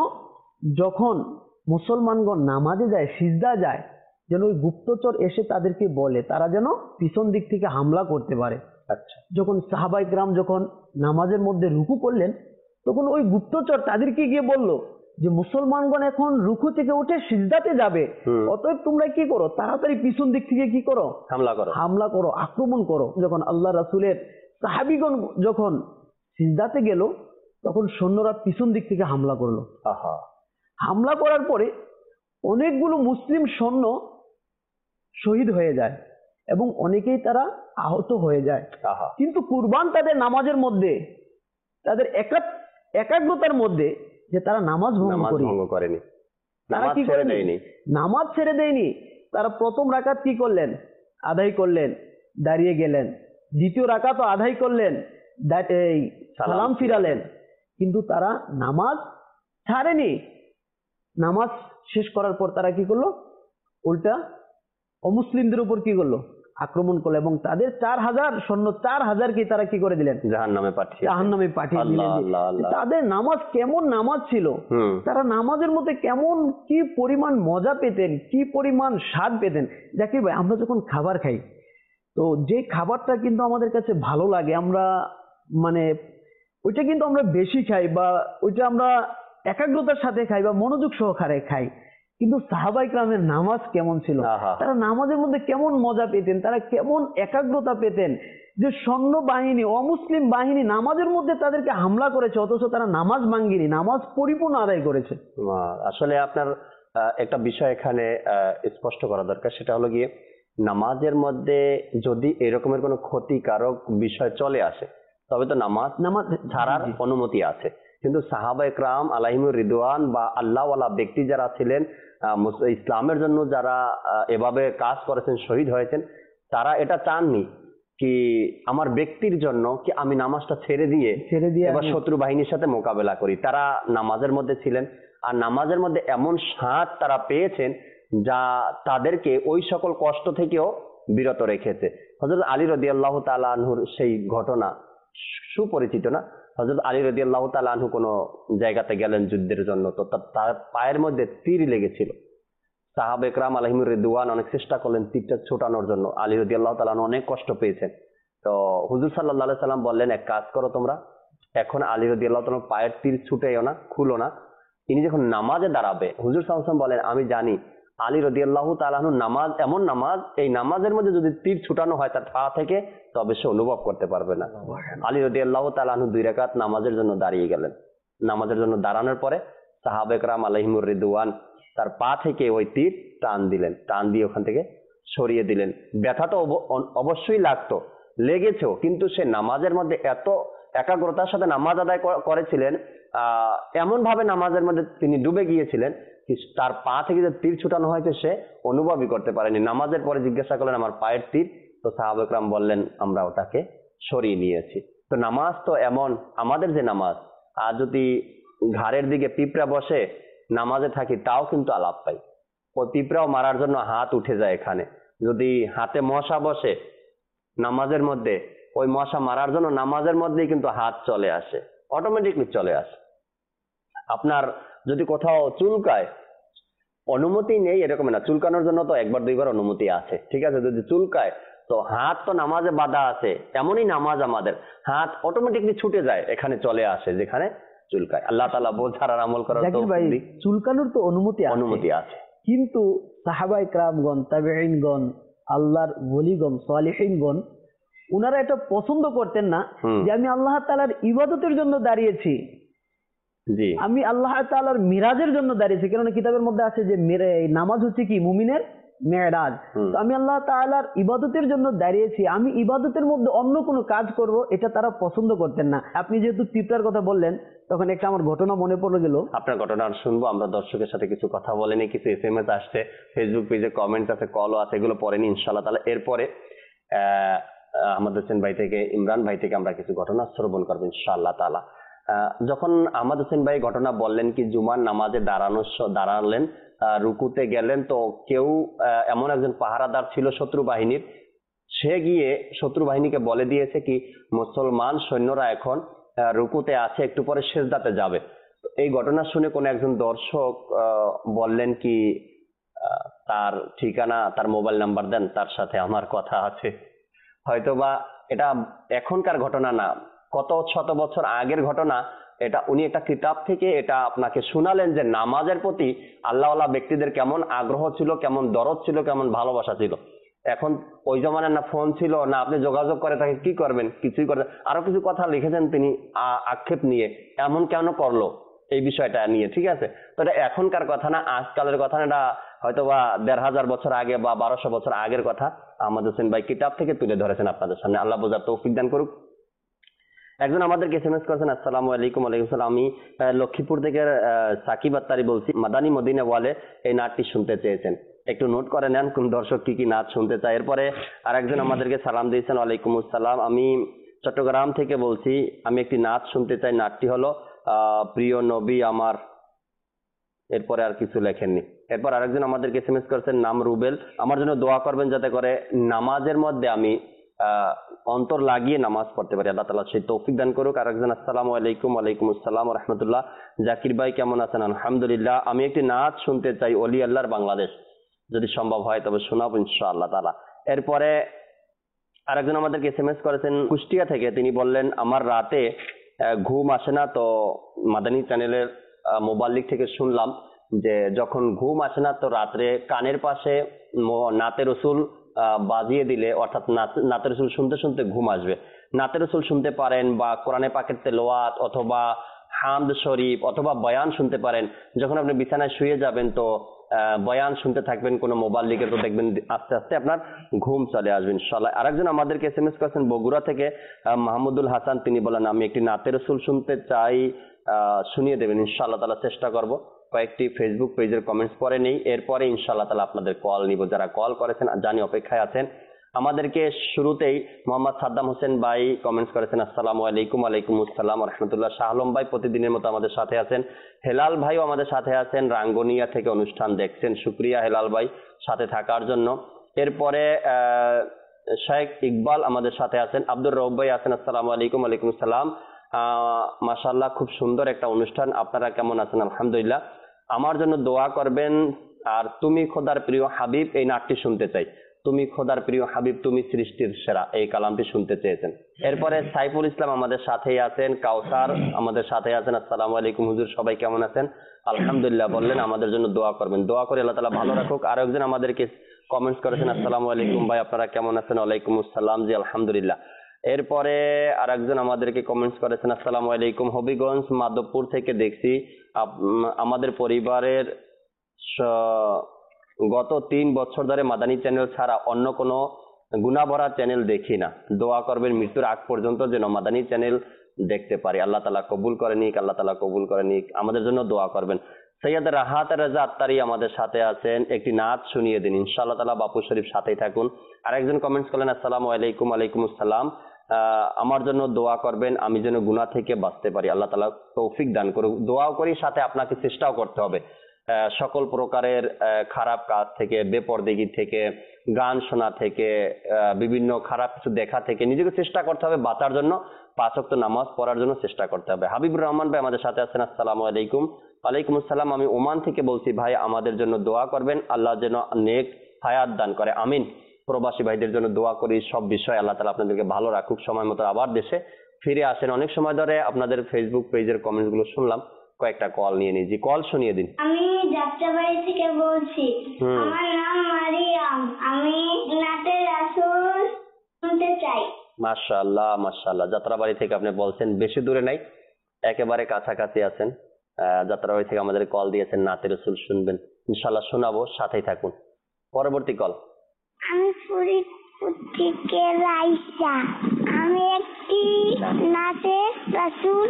যখন মুসলমানগণ নামাজে যায়, সিজদা যায়, যেন ওই গুপ্তচর এসে তাদেরকে বলে, তারা যেন পিছন দিক থেকে হামলা করতে পারে। আচ্ছা, যখন সাহাবায়ে কেরাম যখন নামাজের মধ্যে রুকু করলেন, তখন ওই গুপ্তচর তাদেরকে গিয়ে বলল যে মুসলমানগণ এখন রুকু থেকে উঠে সিজদাতে যাবে, অতএব তোমরা কি করো, তাড়াতাড়ি পিছন দিক থেকে কি করো, হামলা করো, হামলা করো, আক্রমণ করো। যখন আল্লাহ রাসূলের সাহাবীগণ যখন সিজদাতে গেল, তখন সৈন্যরা পিছন দিক থেকে হামলা করলো। আহা, হামলা করার পরে অনেকগুলো মুসলিম সৈন্য শহীদ হয়ে যায় এবং অনেকেই তারা আহত হয়ে যায়। কিন্তু কুরবান তাদের নামাজের মধ্যে, তাদের একাগ্রতার মধ্যে যে তারা নামাজ ভঙ্গ করেনি, তারা কি করেনি, নামাজ ছেড়ে দেয়নি। তারা প্রথম রাকাত কি করলেন, আদায় করলেন, দাঁড়িয়ে গেলেন। দ্বিতীয় রাকাত আদায় করলেন, এই সালাম ফিরালেন, কিন্তু তারা নামাজ ছাড়েনি। নামাজ শেষ করার পর তারা কি করলো, উল্টা অমুসলিমদের উপর কি করলো, আক্রমণ করলো এবং তাদের চার হাজার সৈন্য চার হাজারকে তারা কি করে দিলেন, জাহান্নামে পাঠিয়ে জাহান্নামে পাঠিয়ে দিলেন। তাদের নামাজ কেমন নামাজ ছিল, তারা নামাজের মধ্যে কেমন কি পরিমাণ মজা পেতেন, কি পরিমাণ স্বাদ পেতেন। জাকির ভাই, আমরা যখন খাবার খাই, তো যে খাবারটা কিন্তু আমাদের কাছে ভালো লাগে, আমরা মানে ওইটা কিন্তু আমরা বেশি খাই বা ওইটা আমরা একাগ্রতার সাথে খাই বা মনোযোগ সহকারে খাই, কিন্তু সাহাবা ইকরামের নামাজ কেমন ছিল, আহা। তারা নামাজের মধ্যে কেমন মজা পেতেন, তারা কেমন একাগ্রতা পেতেন, যে সৈন্য বাহিনী অমুসলিম বাহিনী নামাজের মধ্যে তাদেরকে হামলা করেছে অথচ তারা নামাজ ভাঙ্গেনি, নামাজ পরিপূর্ণ আদায় করেছে। আহ, আসলে আপনার আহ, একটা বিষয় এখানে আহ, স্পষ্ট করা দরকার, সেটা হলো গিয়ে নামাজের মধ্যে যদি এরকমের কোনো ক্ষতিকারক বিষয় চলে আসে তবে তো নামাজ নামাজ ছাড়ার জি, জি। অনুমতি আছে। কিন্তু সাহাবা ইকরাম আলাইহিমুর রিদওয়ান বা আল্লাহওয়ালা ব্যক্তি যারা ছিলেন, আহ, মুস- ইসলামের জন্য যারা আহ, এভাবে কাজ করেছেন, শহীদ হয়েছেন, তারা এটা চাননি কি আমার ব্যক্তির জন্য কি আমি নামাজটা ছেড়ে দিয়ে ছেড়ে দিয়ে এবার আমি- শত্রু বাহিনীর সাথে মোকাবেলা করি। তারা নামাজের মধ্যে ছিলেন, আর নামাজের মধ্যে এমন স্বাদ তারা পেয়েছেন যা তাদেরকে ওই সকল কষ্ট থেকেও বিরত রেখেছে। হযরত আলী রাদিয়াল্লাহু তাআলা আনহুর সেই ঘটনা সুপরিচিত না? হযরত আলী রাদিয়াল্লাহু তাআলা আনহু কোনো জায়গাতে গেলেন যুদ্ধের জন্য, তো তার তার পায়ের মধ্যে তীর লেগেছিল। সাহাবা ইকরাম আলাইহিমুর রিদওয়ান অনেক চেষ্টা করলেন তীরটা ছোটানোর জন্য, আলী রাদিয়াল্লাহু তাআলা আনহু অনেক কষ্ট পেয়েছেন। তো হুজুর সাল্লাল্লাহু আলাইহি সাল্লাম বললেন, এক কাজ করো তোমরা, এখন আলী রাদিয়াল্লাহু তাআলা পায়ের তীর ছুটেও না, খুলো না। তিনি যখন নামাজে দাঁড়াবে, হুজুর সাল্লাল্লাহু আলাইহি সাল্লাম বলেন, আমি জানি আলী রাদিয়াল্লাহু তাআলা আনহু নামাজ এমন নামাজ, এই নামাজের মধ্যে যদি তীর ছুটানো হয় তার পা থেকে, তবে সে অনুভব করতে পারবে না। আলী রাদিয়াল্লাহু তাআলা আনহু দুই রাকাত নামাজের জন্য দাঁড়িয়ে গেলেন। নামাজের জন্য দাঁড়ানোর পরে সাহাবা ইকরাম আলাইহিমুর রিদওয়ান তার পা থেকে ওই তীর টান দিলেন, টান দিয়ে ওখান থেকে সরিয়ে দিলেন। ব্যথা তো অব- অন- অবশ্যই লাগতো, লেগেছেও, কিন্তু সে নামাজের মধ্যে এত একাগ্রতার সাথে নামাজ আদায় ক- করেছিলেন, আহ এমন ভাবে নামাজের মধ্যে তিনি ডুবে গিয়েছিলেন কি তার পা থেকে যে তীর ছুটানো হয়েছে সে অনুভবই করতে পারেনি। নামাজের পরে জিজ্ঞাসা করলেন, আমার পায়ের তীর? তো সাহাবা ইকরাম বললেন, আমরা ওটাকে সরিয়ে নিয়েছি। তো নামাজ তো এমন, আমাদের যে নামাজ, আর যদি ঘাড়ের দিকে পিঁপড়া বসে নামাজে থাকি তাও কিন্তু আলাপ পাই। ওই পিঁপড়াও মারার জন্য হাত উঠে যায় এখানে। যদি হাতে মশা বসে নামাজের মধ্যে, ওই মশা মারার জন্য নামাজের মধ্যেই কিন্তু হাত চলে আসে, অটোমেটিকলি চলে আসে। আপনার যদি কোথাও চুলকায়, অনুমতি নেই এরকম না, চুলকানোর জন্য তো একবার দুইবার অনুমতি আছে, ঠিক আছে? যদি চুলকায় তো হাত তো নামাজে বাধা আছে, এমনই নামাজ আমাদের, হাত অটোমেটিকলি ছুটে যায়, এখানে চলে আসে যেখানে চুলকায়। আল্লাহ তাআলা বোঝার আর আমল করার জাকির ভাই, তৌফিক দিক। চুলকানোর তো অনুমতি আছে, অনুমতি আছে, কিন্তু সাহাবা ইকরামগণ, তাবেঈনগণ, আল্লাহর ওলিগণ, সালিহিনগণ, উনারা এটা পছন্দ করতেন না হুম। যে আমি আল্লাহ তাআলার ইবাদতের জন্য দাঁড়িয়েছি, জি আমি আল্লাহ তাআলার মিরাজের জন্য দাঁড়িয়েছি। কেননা কিতাবের মধ্যে আছে যে মেরে- এই নামাজ হচ্ছে কি মুমিনের মেরাজ। হুম। তো আমি আল্লাহ তাআলার ইবাদতের জন্য দাঁড়িয়েছি, আমি ইবাদতের মধ্যে অন্য কোনো কাজ করব, এটা তারা পছন্দ করতেন না। আপনি যেহেতু পিঁপড়ার কথা বললেন, তখন একটা আমার ঘটনা মনে পড়ে গেল। আপনার ঘটনা শুনবো আমরা, দর্শকের সাথে কিছু কথা বলেনি, কিছু এস এম এস আসছে, ফেসবুক পেজে কমেন্টস আছে, কলও আছে, এগুলো পড়েনি ইনশাআল্লাহ তাআলা। এরপরে আহ আহমদ হোসেন ভাই থেকে, ইমরান ভাই থেকে আমরা কিছু ঘটনা শ্রবণ করবো ইনশাআল্লাহ তাআলা। আহ, যখন আহমদ হোসেন ভাই ঘটনা বললেন কি জুমার নামাজে দাঁড়ানোর স- দাঁড়ালেন, আহ, রুকুতে গেলেন, তো কেউ আহ, এমন একজন পাহারাদার ছিল শত্রু বাহিনীর, সে গিয়ে শত্রু বাহিনীকে বলে দিয়েছে কি মুসলমান সৈন্যরা এখন আহ, রুকুতে আছে, একটু পরে সেজদাতে যাবে। তো এই ঘটনা শুনে কোন একজন দর্শক আহ, বললেন কি আহ, তার ঠিকানা, তার মোবাইল নাম্বার দেন, তার সাথে আমার কথা আছে। হয়তোবা এটা এখনকার ঘটনা না, কত শত বছর আগের ঘটনা। এটা উনি একটা কিতাব থেকে এটা আপনাকে শুনালেন যে নামাজের প্রতি আল্লাহওয়ালা ব্যক্তিদের কেমন আগ্রহ ছিল, কেমন দরদ ছিল, কেমন ভালোবাসা ছিল। এখন ওই জমানায় না ফোন ছিল, না আপনি যোগাযোগ করে তাকে কি করবেন, কিছুই করবেন। আরো কিছু কথা লিখেছেন তিনি আ- আক্ষেপ নিয়ে, এমন কেন করলো এই বিষয়টা নিয়ে, ঠিক আছে? তো এটা এখনকার কথা না, আজকালের কথা না, এটা হয়তো বা দেড় হাজার বছর আগে বা বারোশো বছর আগের কথা আহমদ হোসেন ভাই কিতাব থেকে তুলে ধরেছেন আপনাদের সামনে। আল্লাহ বোঝার তৌফিক দান করুক। একজন আমাদেরকে এসএমএস করেছেন, আসসালামু আলাইকুম। ওয়ালাইকুম সালাম। আমি আহ, লক্ষ্মীপুর থেকে আহ, সাকিব আত্তারি বলছি। মাদানী মদিনা ওয়ালে এই নাটটি শুনতে চেয়েছেন, একটু নোট করে নেন কোন দর্শক কি কি নাচ শুনতে চায়। এরপরে আরেকজন আমাদেরকে সালাম দিয়েছেন, ওয়ালাইকুম আসসালাম, আমি চট্টগ্রাম থেকে বলছি, আমি একটি নাচ শুনতে চাই, নাচটি হলো আহ প্রিয় নবী আমার। এরপরে আর কিছু লেখেননি। এরপর আরেকজন আমাদেরকে এসএমএস করেছেন, নাম রুবেল, আমার জন্য দোয়া করবেন যাতে করে নামাজের মধ্যে আমি আহ অন্তর লাগিয়ে নামাজ পড়তে পারি, আল্লাহ তাআলা সেই তৌফিক দান করুক। আরেকজন, আসসালামু আলাইকুম। ওয়ালাইকুম আসসালাম ওয়া রাহমাতুল্লাহ, জাকির ভাই কেমন আছেন? আলহামদুলিল্লাহ, আমি একটি নাচ শুনতে চাই, ওলি আল্লাহর বাংলাদেশ, যদি সম্ভব হয় তবে শোনাবো ইনশাআল্লাহ তাআলা। এরপরে আরেকজন আমাদেরকে এসএমএস করেছেন কুষ্টিয়া থেকে, তিনি বললেন আমার রাতে আহ, ঘুম আসে না, তো মাদানী চ্যানেলের মোবাল্লিক থেকে শুনলাম যে যখন ঘুম আসে না তো রাত্রে কানের পাশে ম- নাতে রসুল আহ, বাজিয়ে দিলে অর্থাৎ নাত- নাতে রসুল শুনতে শুনতে ঘুম আসবে। নাতে রসুল শুনতে পারেন বা কোরআনে পাকের তেলাওয়াত অথবা হামদ শরীফ অথবা বয়ান শুনতে পারেন। যখন আপনি বিছানায় শুয়ে যাবেন তো আহ, বয়ান শুনতে থাকবেন কোনো মোবাইল লিখে, তো দেখবেন আস্তে আস্তে আপনার ঘুম চলে আসবে ইনশাআল্লাহ। আরেকজন আমাদেরকে এস এম এস করেছেন বগুড়া থেকে আহ, মাহমুদুল হাসান, তিনি বলেন আমি একটি নাতে রসুল শুনতে চাই, আহ, শুনিয়ে দেবেন। ইনশাআল্লাহ তাআলা চেষ্টা করব। কয়েকটি ফেসবুক পেজের কমেন্টস পরে নেই, এরপরে ইনশাআল্লাহ তাআলা আপনাদের কল নিব। যারা কল করেছেন জানি অপেক্ষায় আছেন। আমাদেরকে শুরুতেই মোহাম্মদ সাদ্দাম হোসেন ভাই কমেন্টস করেছেন আসসালামু আলাইকুম। আলাইকুম আসসালাম ওয়া রাহমাতুল্লাহ। শাহ আলম ভাই প্রতিদিনের মতো আমাদের সাথে আছেন। হেলাল ভাইও আমাদের সাথে আছেন, রাঙ্গুনিয়া থেকে অনুষ্ঠান দেখছেন। শুক্রিয়া হেলাল ভাই সাথে থাকার জন্য। এরপরে আহ শেখ ইকবাল আমাদের সাথে আছেন। আব্দুর রউফ ভাই আছেন, আসসালামু আলাইকুম। ওয়ালাইকুম আসসালাম। আহ মাশাআল্লাহ, খুব সুন্দর একটা অনুষ্ঠান। আপনারা কেমন আছেন? আলহামদুলিল্লাহ। আমার জন্য দোয়া করবেন। আর তুমি খোদার প্রিয় হাবিব এই নাটটি শুনতে চাই। তুমি খোদার প্রিয় হাবিব, তুমি সৃষ্টির সেরা, এই কালামটি শুনতে চেয়েছেন। এরপরে সাইফুল ইসলাম আমাদের সাথেই আছেন। কাউসার আমাদের সাথে আছেন। আসসালামু আলাইকুম হুজুর, সবাই কেমন আছেন? আলহামদুলিল্লাহ। বললেন আমাদের জন্য দোয়া করবেন। দোয়া করে আল্লাহ তাআলা ভালো রাখুক। আর একজন আমাদেরকে কমেন্টস করেছেন আসসালামু আলাইকুম ভাই, আপনারা কেমন আছেন? ওয়ালাইকুম আসসালাম, জি আলহামদুলিল্লাহ। এরপরে আর একজন আমাদেরকে কমেন্টস করেছেন আসসালামু আলাইকুম, হবিগঞ্জ মাধবপুর থেকে দেখছি আপ- উম, আমাদের পরিবারের স- গত তিন বছর ধরে মাদানী চ্যানেল ছাড়া অন্য কোনো গুনাভরা চ্যানেল দেখি না। দোয়া করবেন মৃত্যুর আগ পর্যন্ত যেন মাদানী চ্যানেল দেখতে পারি। আল্লাহ তাআলা কবুল করে নিক, আল্লাহ তাআলা কবুল করে নিক। আমাদের জন্য দোয়া করবেন। সৈয়দ রাহাত রাজা আত্তারি আমাদের সাথে আছেন, একটি নাচ শুনিয়ে দিন। ইনশাআল্লাহ তাআলা বাপু শরীফ সাথেই থাকুন। আরেকজন কমেন্টস করলেন আসসালামু আলাইকুম। আলাইকুম আসসালাম। আহ, আমার জন্য দোয়া করবেন, আমি যেন গুনাহ থেকে বাঁচতে পারি। আল্লাহ তাআলা তৌফিক দান করুক। দোয়াও করি, সাথে আপনাকে চেষ্টাও করতে হবে আহ, সকল প্রকারের আহ, খারাপ কাজ থেকে, বেপরদেগি থেকে, গান শোনা থেকে, আহ, বিভিন্ন খারাপ কিছু দেখা থেকে নিজেকে চেষ্টা করতে হবে বাঁচার জন্য। পাঁচ ওয়াক্ত নামাজ পড়ার জন্য চেষ্টা করতে হবে। হাবিবুর রহমান ভাই আমাদের সাথে আছেন। আসসালামু আলাইকুম। ওয়ালাইকুম আসসালাম। আমি ওমান থেকে বলছি ভাই, আমাদের জন্য দোয়া করবেন, আল্লাহ যেন নেক হায়াত দান করে, আমিন। প্রবাসী ভাইদের জন্য দোয়া করি, সব বিষয় আল্লাহ তাআলা আপনাদেরকে ভালো রাখুক, সময় মতো আবার দেশে ফিরে আসেন। অনেক সময় ধরে আপনাদের ফেসবুক পেজের কমেন্টস গুলো শুনলাম, কয়েকটা কল নিয়ে নিয়েছি। কল শুনিয়ে দিন। আমি যাত্রাবাড়ি থেকে বলছি। হুম। আমার নাম মারিয়াম। আমি নাতে রাসূল শুনতে চাই। মাশাআল্লাহ মাশাআল্লাহ। যাত্রাবাড়ি থেকে আপনি বলছেন, বেশি দূরে নাই, একেবারে কাছাকাছি আছেন। আহ, যাত্রাবাড়ি থেকে আমাদের কল দিয়েছেন, নাতে রসুল শুনবেন। ইনশাআল্লাহ শোনাবো, সাথেই থাকুন। পরবর্তী কল। আমি ফরিদপুর থেকে রাইসা। আমি একটি নাতে রাসূল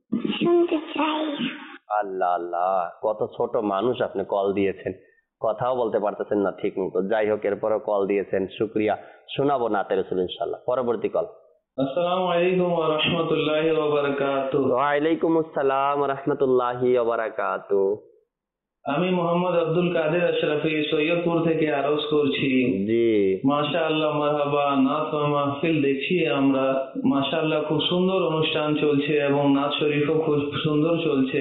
শুনতে চাই। আল্লাহ আল্লাহ, কত ছোট মানুষ, আপনি কল দিয়েছেন, কথাও বলতে পারতেছেন না ঠিক মতো। যাই হোক, এরপরও কল দিয়েছেন, শুক্রিয়া। শোনাবো নাতে রসুল ইনশাআল্লাহ। পরবর্তী কল। আসসালামু আলাইকুম ওয়া রাহমাতুল্লাহি ওয়া বারাকাতুহু। ওয়ালাইকুম আসসালাম ওয়া রাহমাতুল্লাহি ওয়া বারাকাতুহু। আমি মোহাম্মদ আব্দুল কাদের আশরাফি সৈয়দপুর থেকে আরজ করছি। জি মাশাআল্লাহ, মারহাবা। নাচ ও মাহফিল দেখছি আমরা। মাশাআল্লাহ, খুব সুন্দর অনুষ্ঠান চলছে এবং নাচ শরীফও খুব সুন্দর চলছে।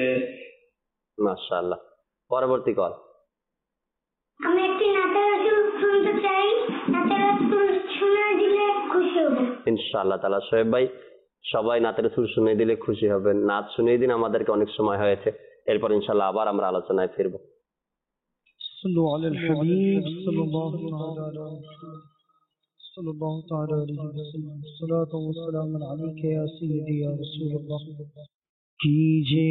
মাশাআল্লাহ। পরবর্তী কল। আমি একটি নাতে রাসূল শুনতে চাই। নাতে রাসূল শুনে দিলে খুশি হব। ইনশাআল্লাহ তাআলা শোয়েব ভাই, সবাই নাতে রসুল শুনিয়ে দিলে খুশি হবেন। নাচ শুনিয়ে দিন, আমাদেরকে অনেক সময় হয়েছে। এরপর ইনশাআল্লাহ আবার আমরা আলোচনায় ফিরবো। صلوا على الحبيب صلى الله تعالى على محمد صلى الله تعالى عليه وسلم الصلاة والسلام عليك يا سيدي يا رسول الله कीजे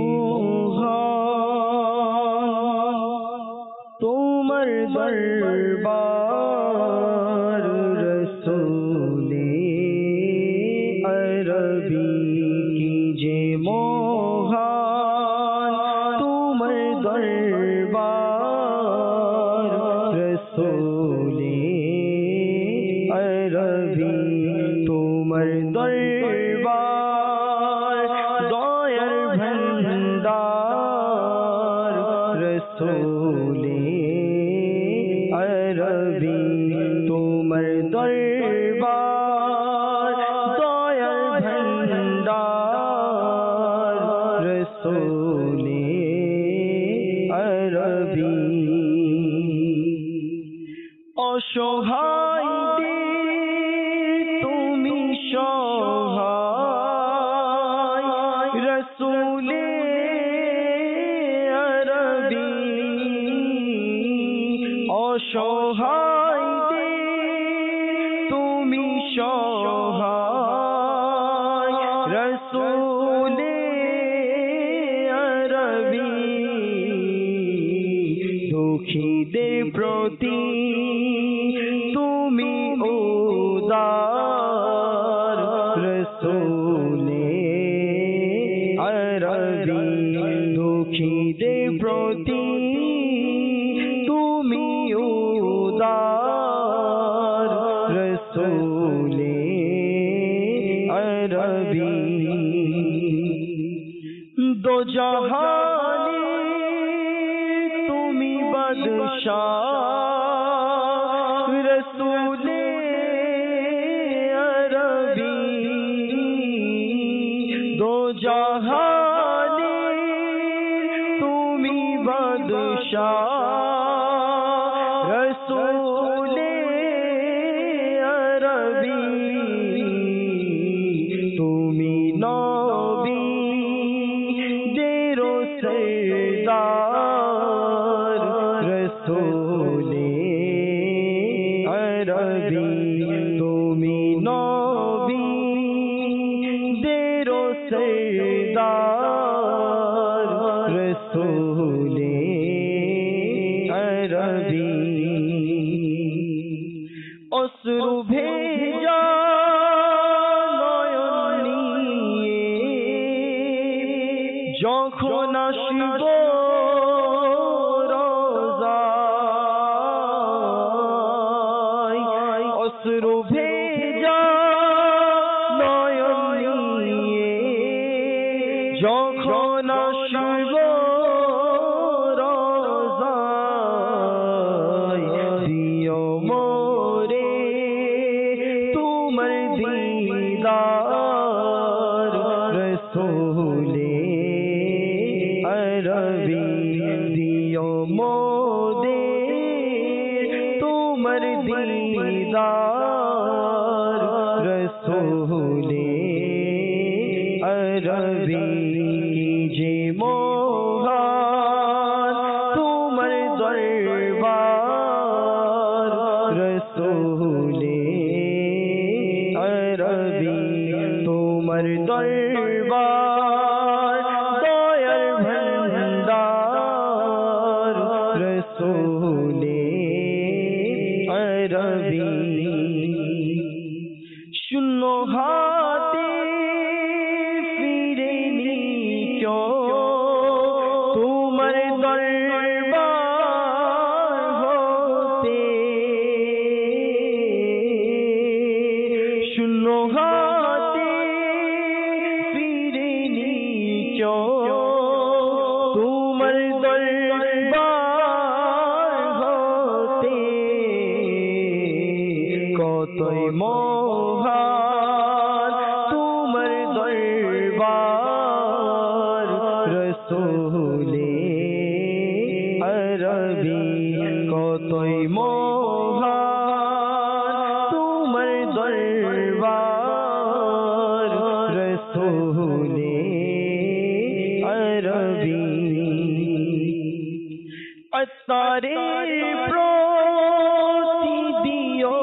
मोहान তোমার দরবার রসূলে আরবি कीजे মোহান তোমার দরবার রসূলে আরবি তোমার দরবার দয়ার ভন্ডার রসূলে আরবি তোমার দরবার দয়ার ভন্ডার রসূলে আরবি অসহায় তুমি সহায় রসূলে আরবি সহায় রসুলে আরবি দুঃখীদের প্রতি তুমি উদার রসুলে আরবি দুঃখীদের প্রতি তুমি উদার রসুলে আরবি দো জাহানে তুমি বাদশাহ রসুলে আরবি দো জাহানে তুমি বাদশাহ রসুলে আরবি তুমি নবী দেরো সরদার রসুলে আরবি তুমি নবী দেরো সরদার রসুলে আরবি অশ্রু ভেজা নয়ন নিয়ে যখন আসব রোজায় অশ্রু ভেজা নয়ন নিয়ে যখন আসব রোজায় দিও মোরে তোমার দিদার রসুলে আরবি দিও মোরে তোমার দিদার রসুলে আরবি যে মোহান তোমার দরবার রসুলে আরবি তোমার দরবার দয়ার ভন্ডার রসুলে আরবি শূন্য হাতে ফিরে নিও তোমার দরবার হতে শূন্য হাতে ফিরে নিও তোমার দরবার হতে কতই মহান তোমার দরবার রসুলে আরবি কতই মহান তোমার দরবার রসুলে আরবি আত্মারের প্রতি দিও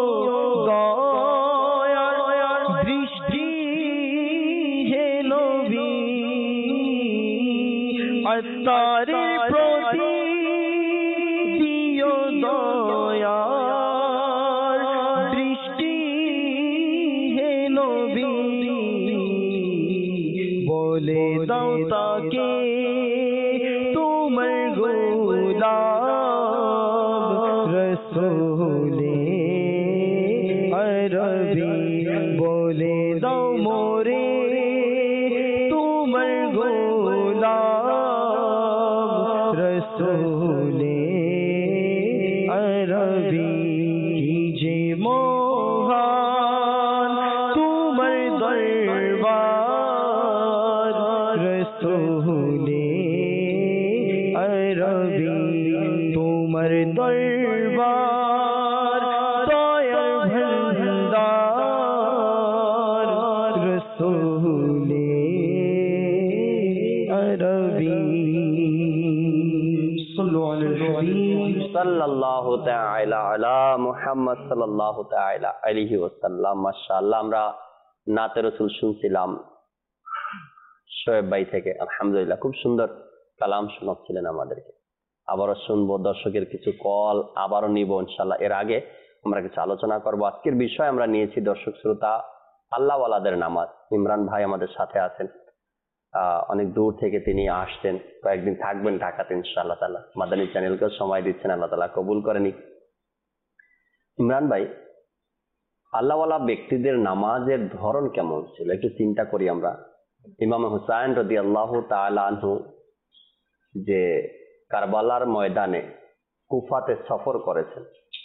দয়ার দৃষ্টি হে নবী আত্মারের প্রতি দিও দয়ার দৃষ্টি হে নবী বলে দাও তাকে তোমার গোলাম রসুলে আরবি বলে দাও মোরে তোমার গোলাম রসুলে আরবি যে মোহান তোমার দরবার রসুলে সাল্লাল্লাহু তাআলা আলা মুহাম্মদ সাল্লাল্লাহু তাআলা আলাইহি ওয়াসাল্লাম। মাশাআল্লাহ, আমরা নাতে রাসূল শুনছিলাম শোয়েব ভাই থেকে। আলহামদুলিল্লাহ, খুব সুন্দর কালাম শোনাচ্ছিলেন আমাদেরকে। আবারও শুনবো, দর্শকের কিছু কল আবারও নিব ইনশাআল্লাহ। এর আগে আমরা কিছু আলোচনা করব। আজকের বিষয় আমরা নিয়েছি দর্শক শ্রোতা আল্লাহওয়ালাদের নামাজ। ইমরান ভাই আমাদের সাথে আছেন, আহ অনেক দূর থেকে তিনি আসছেন, কয়েকদিন থাকবেন ঢাকাতে ইনশাআল্লাহ তাআলা। মাদানী চ্যানেলকে সময় দিচ্ছেন, আল্লাহ তাআলা কবুল করেনি। ইমরান ভাই, আল্লাহওয়ালা ব্যক্তিদের নামাজের ধরন কেমন ছিল একটু চিন্তা করি আমরা। ইমাম হুসাইন রাদিয়াল্লাহু তাআলা আনহু যে কারবালার ময়দানে কুফাতে সফর করেছেন,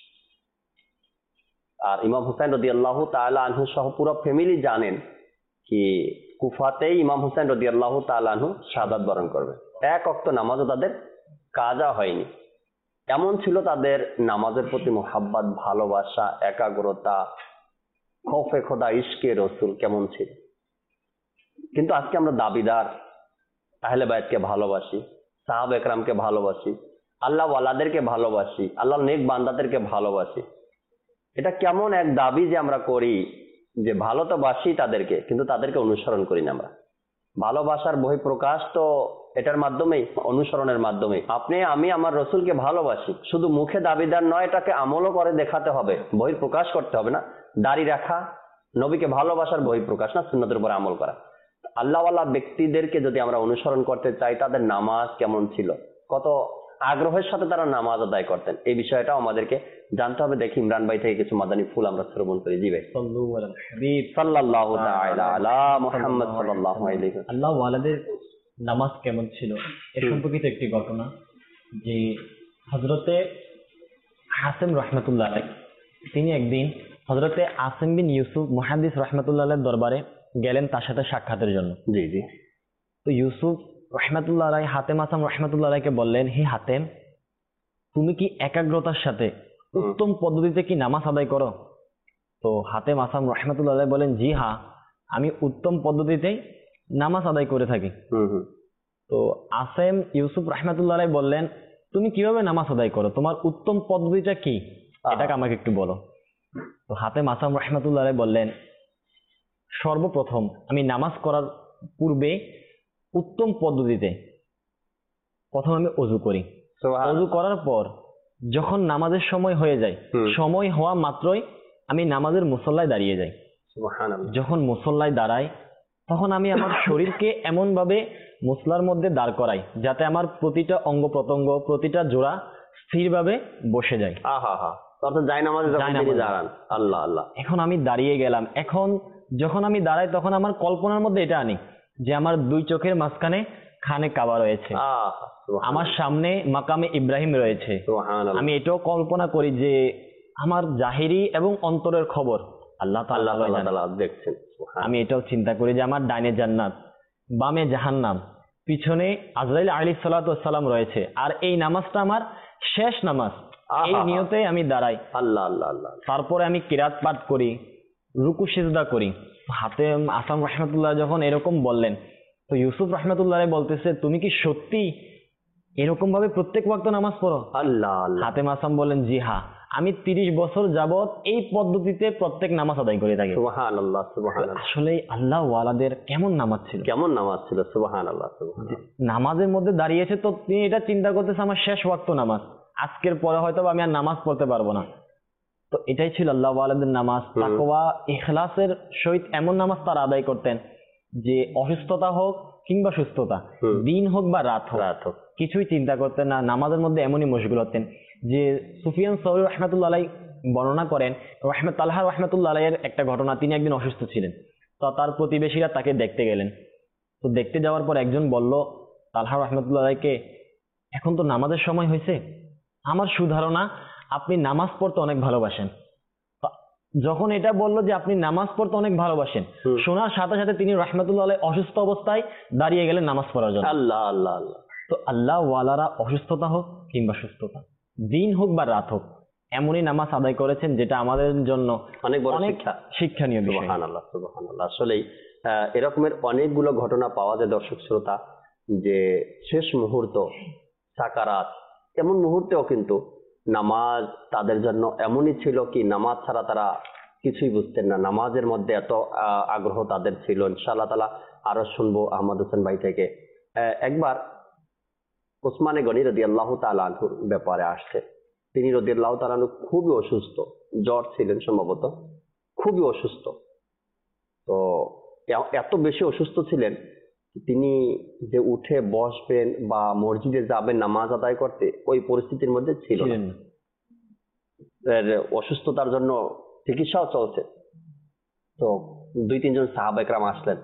আর ইমাম হুসাইন রাদিয়াল্লাহু তাআলা আনহু সহ পুরো ফ্যামিলি জানেন কি কুফাতেই ইমাম হুসাইন রাদিয়াল্লাহু তাআলা আনহু শাহাদাত বরণ করবে। এক ওয়াক্ত নামাজও তাদের কাজা হয়নি। এমন ছিল তাদের নামাজের প্রতি মোহাব্বত, ভালোবাসা, একাগ্রতা, খৌফে খোদা, ইশকে রসুল কেমন ছিল। কিন্তু আজকে আমরা দাবিদার আহলে বাইতকে ভালোবাসি, সাহাবা একরামকে ভালোবাসি, আল্লাহ ওয়ালাদেরকে ভালোবাসি, আল্লাহ নেক বান্দাদেরকে ভালোবাসি। এটা কেমন এক দাবি যে আমরা করি যে ভালো তো বাসি তাদেরকে, কিন্তু তাদেরকে অনুসরণ করি না আমরা। ভালোবাসার বহিঃপ্রকাশ তো এটার মাধ্যমেই, অনুসরণের মাধ্যমে। আপনি আমি আমার রসুলকে ভালোবাসি, শুধু মুখে দাবিদার নয়, এটাকে আমলও করে দেখাতে হবে, বহিঃপ্রকাশ করতে হবে না। দাড়ি রাখা নবীকে ভালোবাসার বহিঃপ্রকাশ না, সুন্নতের উপর আমল করা। আল্লাহওয়ালা ব্যক্তিদেরকে যদি আমরা অনুসরণ করতে চাই, তাদের নামাজ কেমন ছিল, কত আগ্রহের সাথে তারা নামাজ আদায় করতেন, এই বিষয়টাও আমাদেরকে জানতে হবে। দেখি ইমরান ভাই থেকে কিছু মাদানী ফুল আমরা শ্রবণ করি। জি ভাই। সাল্লাল্লাহু তাআলা আলা মুহাম্মদ সাল্লাল্লাহু আলাইহি ওয়াসাল্লাম। আল্লাহ ওয়ালাদের নামাজ কেমন ছিল এ সম্পর্কিত একটি ঘটনা, যে হযরতে হাসেম রাহমাতুল্লাহ আলাইহি তিনি একদিন হযরতে আসিম বিন ইউসুফ মুহাদ্দিস রাহমাতুল্লাহ আলাইহির দরবারে গেলেন তার সাথে সাক্ষাতের জন্য। জি জি। তো ইউসুফ রাহমাতুল্লাহ আলাইহি হাতেম আসাম রাহমাতুল্লাহ আলাইহিকে বললেন, হে হাতেম, তুমি কি একাগ্রতার সাথে উত্তম পদ্ধতিতে কি নামাজ আদায় করো? তো হাতেম আসাম রাহমাতুল্লাহ আলাইহি বলেন, জি হ্যাঁ, আমি উত্তম পদ্ধতিতে নামাজ আদায় করে থাকি। তো আসেম ইউসুফ রাহমাতুল্লাহ আলাইহি বললেন, তুমি কিভাবে নামাজ আদায় করো, তোমার উত্তম পদ্ধতিটা কি, এটাকে আমাকে একটু বলো। তো হাতেম আসাম রাহমাতুল্লাহ আলাইহি বললেন, সর্বপ্রথম আমি নামাজ করার পূর্বে উত্তম পদ্ধতিতে প্রথম আমি অজু করি। অজু করার পর যখন নামাজের সময় হয়ে যায়, সময় হওয়া মাত্রই আমি নামাজের মুসল্লায় দাঁড়িয়ে যাই। যখন মুসল্লায় দাঁড়াই, তখন আমি আমার শরীরকে এমন ভাবে মুসলার মধ্যে দাঁড় করাই যাতে আমার প্রতিটা অঙ্গ প্রত্যঙ্গ, প্রতিটা জোড়া স্থিরভাবে বসে যায়। আল্লাহ আল্লাহ। এখন আমি দাঁড়িয়ে গেলাম। এখন যখন আমি দাঁড়াই, তখন আমার কল্পনার মধ্যে এটা আনি যে আমার দুই চোখের মাঝখানে খানে কাবা রয়েছে, আমার সামনে মাকামে ইব্রাহিম রয়েছে। আমি এটাও কল্পনা করি যে আমার জাহিরি এবং অন্তরের খবর আল্লাহ তাআলা দেখছেন। আমি এটাও চিন্তা করি যে আমার ডাইনে জান্নাত, বামে জাহান্নাম, পিছনে আজরাইল আলাইহিস সালাতু ওয়াস সালাম রয়েছে, আর এই নামাজটা আমার শেষ নামাজ। এই নিয়তে আমি দাঁড়াই। আল্লাহ আল্লাহ আল্লাহ। তারপরে আমি কিরাত পাঠ করি, রুকু সিজদা করি। হাতেম আসাম রাহমাতুল্লাহ যখন এরকম বললেন, তো ইউসুফ রাহমাতুল্লাহ বলতেছে, তুমি কি সত্যি এরকম ভাবে প্রত্যেক ওয়াক্ত নামাজ পড়ো? আল্লাহ আল্লাহ। হাতেম আসাম বলেন, জি হ্যাঁ, আমি তিরিশ বছর যাবত এই পদ্ধতিতে প্রত্যেক নামাজ আদায় করে থাকি। সুবহানাল্লাহ সুবহানাল্লাহ। আসলে আল্লাহ ওয়ালাদের কেমন নামাজ ছিল, কেমন নামাজ ছিল। সুবহানাল্লাহ সুবহানাল্লাহ। নামাজের মধ্যে দাঁড়িয়েছে, তো তিনি এটা চিন্তা করতেছে আমার শেষ ওয়াক্ত নামাজ, আজকের পরে হয়তো আমি আর নামাজ পড়তে পারবো না। তো এটাই ছিল আল্লাহ ওয়ালাদের নামাজ। তাকওয়া ইখলাসের সহিত এমন নামাজ তারা আদায় করতেন যে অসুস্থতা হোক কিংবা সুস্থতা, দিন হোক বা রাত হোক, রাত হোক কিছুই চিন্তা করতেন না। নামাজের মধ্যে এমনই মশগুল হতেন যে সুফিয়ান সাউরি রাহমাতুল্লাহ আলাইহি বর্ণনা করেন, রাহমাত তালহা রাহমাতুল্লাহ আলাইহির একটা ঘটনা। তিনি একদিন অসুস্থ ছিলেন, তো তার প্রতিবেশীরা তাকে দেখতে গেলেন। তো দেখতে যাওয়ার পর একজন বলল তালহা রাহমাতুল্লাহ আলাইহিকে, এখন তো নামাজের সময় হয়েছে, আমার সুধারণা আপনি নামাজ পড়তে অনেক ভালোবাসেন। যখন এটা বললো যে আপনি নামাজ পড়তে অনেক ভালোবাসেন, শোনার সাথে সাথে তিনি রাহমাতুল্লাহ আলাইহি অসুস্থ অবস্থায় দাঁড়িয়ে গেলেন নামাজ পড়ার জন্য। আল্লাহ আল্লাহ আল্লাহ। তো আল্লাহ ওয়ালারা অসুস্থতা হোক কিংবা সুস্থতা, দিন হোক বা রাত হোক, এমনই নামাজ আদায় করেছেন যেটা আমাদের জন্য অনেক বড় অনেক শিক্ষা, শিক্ষণীয় বিষয়। সুবহানাল্লাহ সুবহানাল্লাহ। আসলেই এরকমের অনেকগুলো ঘটনা পাওয়া যায় দর্শক শ্রোতা, যে শেষ মুহূর্ত, সাকারাত, এমন মুহূর্তেও কিন্তু নামাজ তাদের জন্য এমনই ছিল কি নামাজ ছাড়া তারা কিছুই বুঝতেন না। নামাজের মধ্যে এত আহ, আগ্রহ তাদের ছিল। ইনশাআল্লাহ তাআলা আরো শুনবো আহমদ হোসেন ভাই থেকে। আহ, একবার ওসমানে গনি রাদিয়াল্লাহু তাআলা আনহুর ব্যাপারে আসছে। তিনি রাদিয়াল্লাহু তাআলা আনহু খুবই অসুস্থ, জ্বর ছিলেন সম্ভবত, খুবই অসুস্থ। তো এ- এত বেশি অসুস্থ ছিলেন, তিনি যে উঠে বসবেন বা মসজিদে যাবেন নামাজ আদায় করতে ওই পরিস্থিতির মধ্যে ছিল না। ছিলেন না। এর অসুস্থতার জন্য চিকিৎসাও চলছে। তো দুই তিনজন সাহাবা একরাম আসলেন,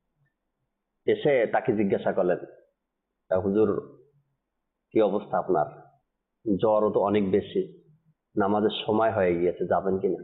এসে তাকে জিজ্ঞাসা করলেন, "তা হুজুর, কি অবস্থা আপনার? জ্বরও তো অনেক বেশি, নামাজের সময় হয়ে গিয়েছে, যাবেন কিনা?"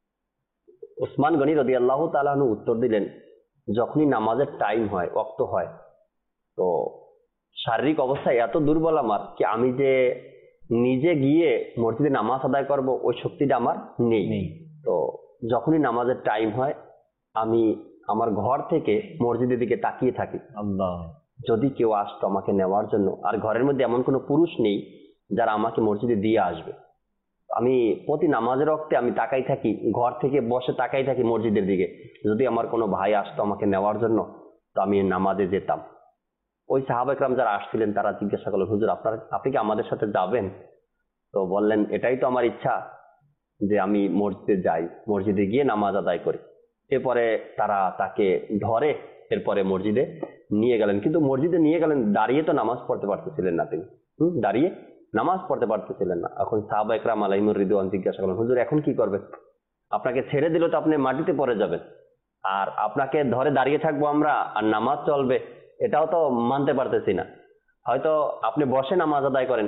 ওসমান গনি রাদিয়াল্লাহু তাআলা আনহু উত্তর দিলেন, যখনই নামাজের টাইম হয়, ওয়াক্ত হয়, তো শারীরিক অবস্থা এত দুর্বল আমার কি আমি যে নিজে গিয়ে মসজিদে নামাজ আদায় করব ওই শক্তিটা আমার নেই। নেই। তো যখনই নামাজের টাইম হয় আমি আমার ঘর থেকে মসজিদের দিকে তাকিয়ে থাকি, আল্লাহ। যদি কেউ আসতো আমাকে নেওয়ার জন্য। আর ঘরের মধ্যে এমন কোনো পুরুষ নেই যারা আমাকে মসজিদে দিয়ে আসবে। আমি প্রতি নামাজের ওয়াক্তে আমি তাকাই থাকি, ঘর থেকে বসে তাকাই থাকি মসজিদের দিকে, যদি আমার কোনো ভাই আসতো আমাকে নেওয়ার জন্য তো আমি নামাজে যেতাম। ওই সাহাবা একরাম যারা আসছিলেন তারা জিজ্ঞাসা করলেন, হুজুর আপনার আপনি কি আমাদের সাথে যাবেন? তো বললেন, এটাই তো আমার ইচ্ছা যে আমি মসজিদে যাই, মসজিদে গিয়ে নামাজ আদায় করি। এরপরে তারা তাকে ধরে এরপরে মসজিদে নিয়ে গেলেন। কিন্তু মসজিদে নিয়ে গেলেন, দাঁড়িয়ে তো নামাজ পড়তে পারতেছিলেন না তিনি। হম দাঁড়িয়ে নামাজ পড়তে পারতেছিলেন না। এখন সাহাবা একরাম আলাইহিমুর রিদওয়ান জিজ্ঞাসা করলেন, হুজুর এখন কি করবেন? আপনাকে ছেড়ে দিলে তো আপনি মাটিতে পড়ে যাবেন, আর আপনাকে ধরে দাঁড়িয়ে থাকবো আমরা আর নামাজ চলবে, এটাও তো মানতে পারতেছি না। হয়তো আপনি বসে নামাজ আদায় করেন।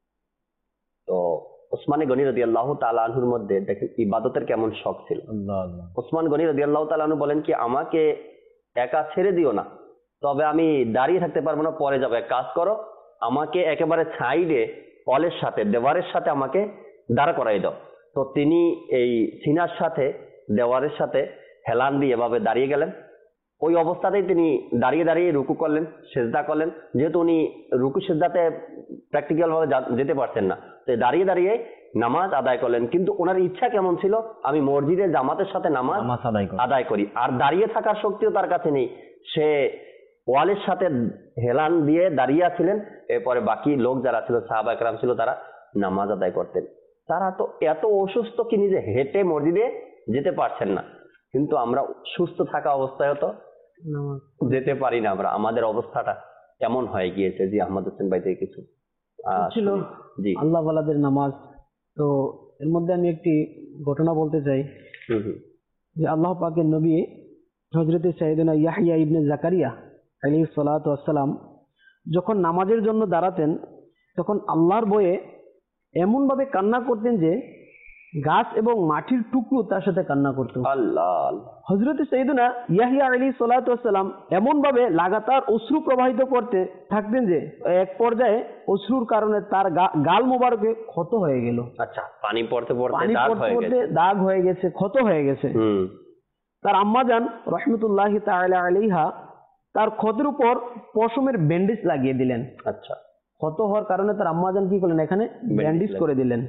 তো ওসমানে গনি রাদিয়াল্লাহু তাআলা আনহুর মধ্যে দেখেন ইবাদতের কেমন শখ ছিল। আল্লাহ আল্লাহ। ওসমান গনি রাদিয়াল্লাহু তাআলা আনহু বলেন কি, আমাকে একা ছেড়ে দিও না, তবে আমি দাঁড়িয়ে থাকতে পারবো না, পরে যাবো। এক কাজ করো, আমাকে একেবারে সাইডে ওয়ালের সাথে দেওয়ারের সাথে আমাকে দাঁড় করাই দাও। তো তিনি এই সিনার সাথে দেওয়ারের সাথে হেলান দিয়ে এভাবে দাঁড়িয়ে গেলেন। ওই অবস্থাতেই তিনি দাঁড়িয়ে দাঁড়িয়ে রুকু করলেন, সেজদা করলেন। যেহেতু উনি রুকু সেজদাতে প্র্যাকটিক্যাল ভাবে যা- যেতে পারছেন না, তো দাঁড়িয়ে দাঁড়িয়ে নামাজ আদায় করলেন। কিন্তু ওনার ইচ্ছা কেমন ছিল, আমি মসজিদে জামাতের সাথে নামাজ নামাজ আদায় করে। আদায় করি। আর দাঁড়িয়ে থাকার শক্তিও তার কাছে নেই, সে ওয়ালের সাথে হেলান দিয়ে দাঁড়িয়ে আছিলেন। এরপরে বাকি লোক যারা ছিল, সাহাবা একরাম ছিল, তারা নামাজ আদায় করতেন। তারা তো এত অসুস্থ কি নিজে হেঁটে মসজিদে যেতে পারছেন না, কিন্তু আমরা সুস্থ থাকা অবস্থায় তো নামাজ যেতে পারি না। আমরা আমাদের অবস্থাটা এমন হয়ে গিয়েছে। জি আহমদ হোসেন ভাই থেকে কিছু আহ, ছিল শুনি। জি। আল্লাহ ওয়ালাদের নামাজ। তো এর মধ্যে আমি একটি ঘটনা বলতে চাই হুম হুম যে আল্লাহ পাকের নবী হযরতে সাইয়েদনা ইয়াহইয়া ইবনে জাকারিয়া আলাইহিস সালাতু ওয়াসসালাম যখন নামাজের জন্য দাঁড়াতেন তখন আল্লাহর ভয়ে এমন ভাবে কান্না করতেন যে গাছ এবং মাটির টুকরো তার সাথে কান্না করত। আল্লাহ আল্লাহ। হযরতে সাইয়েদনা ইয়াহইয়া আলাইহিস সালাতু ওয়াসসালাম এমন ভাবে লাগাতার অশ্রু প্রবাহিত করতে থাকতেন যে এক পর্যায়ে অশ্রুর কারণে তার গা- গাল মোবারকে ক্ষত হয়ে গেল। আচ্ছা, পানি পড়তে পড়তে পানি দাগ পড়তে হয়ে পড়তে গেছে। দাগ হয়ে গেছে, ক্ষত হয়ে গেছে। হুম তার আম্মাজান রহমতুল্লাহি তাআলা আলাইহা তার ক্ষতের উপর পশমের ব্যান্ডেজ লাগিয়ে দিলেন। আচ্ছা। ক্ষত হওয়ার কারণে তার আম্মাজান কি করলেন, এখানে ব্যান্ডেজ লাগিয়ে করে দিলেন।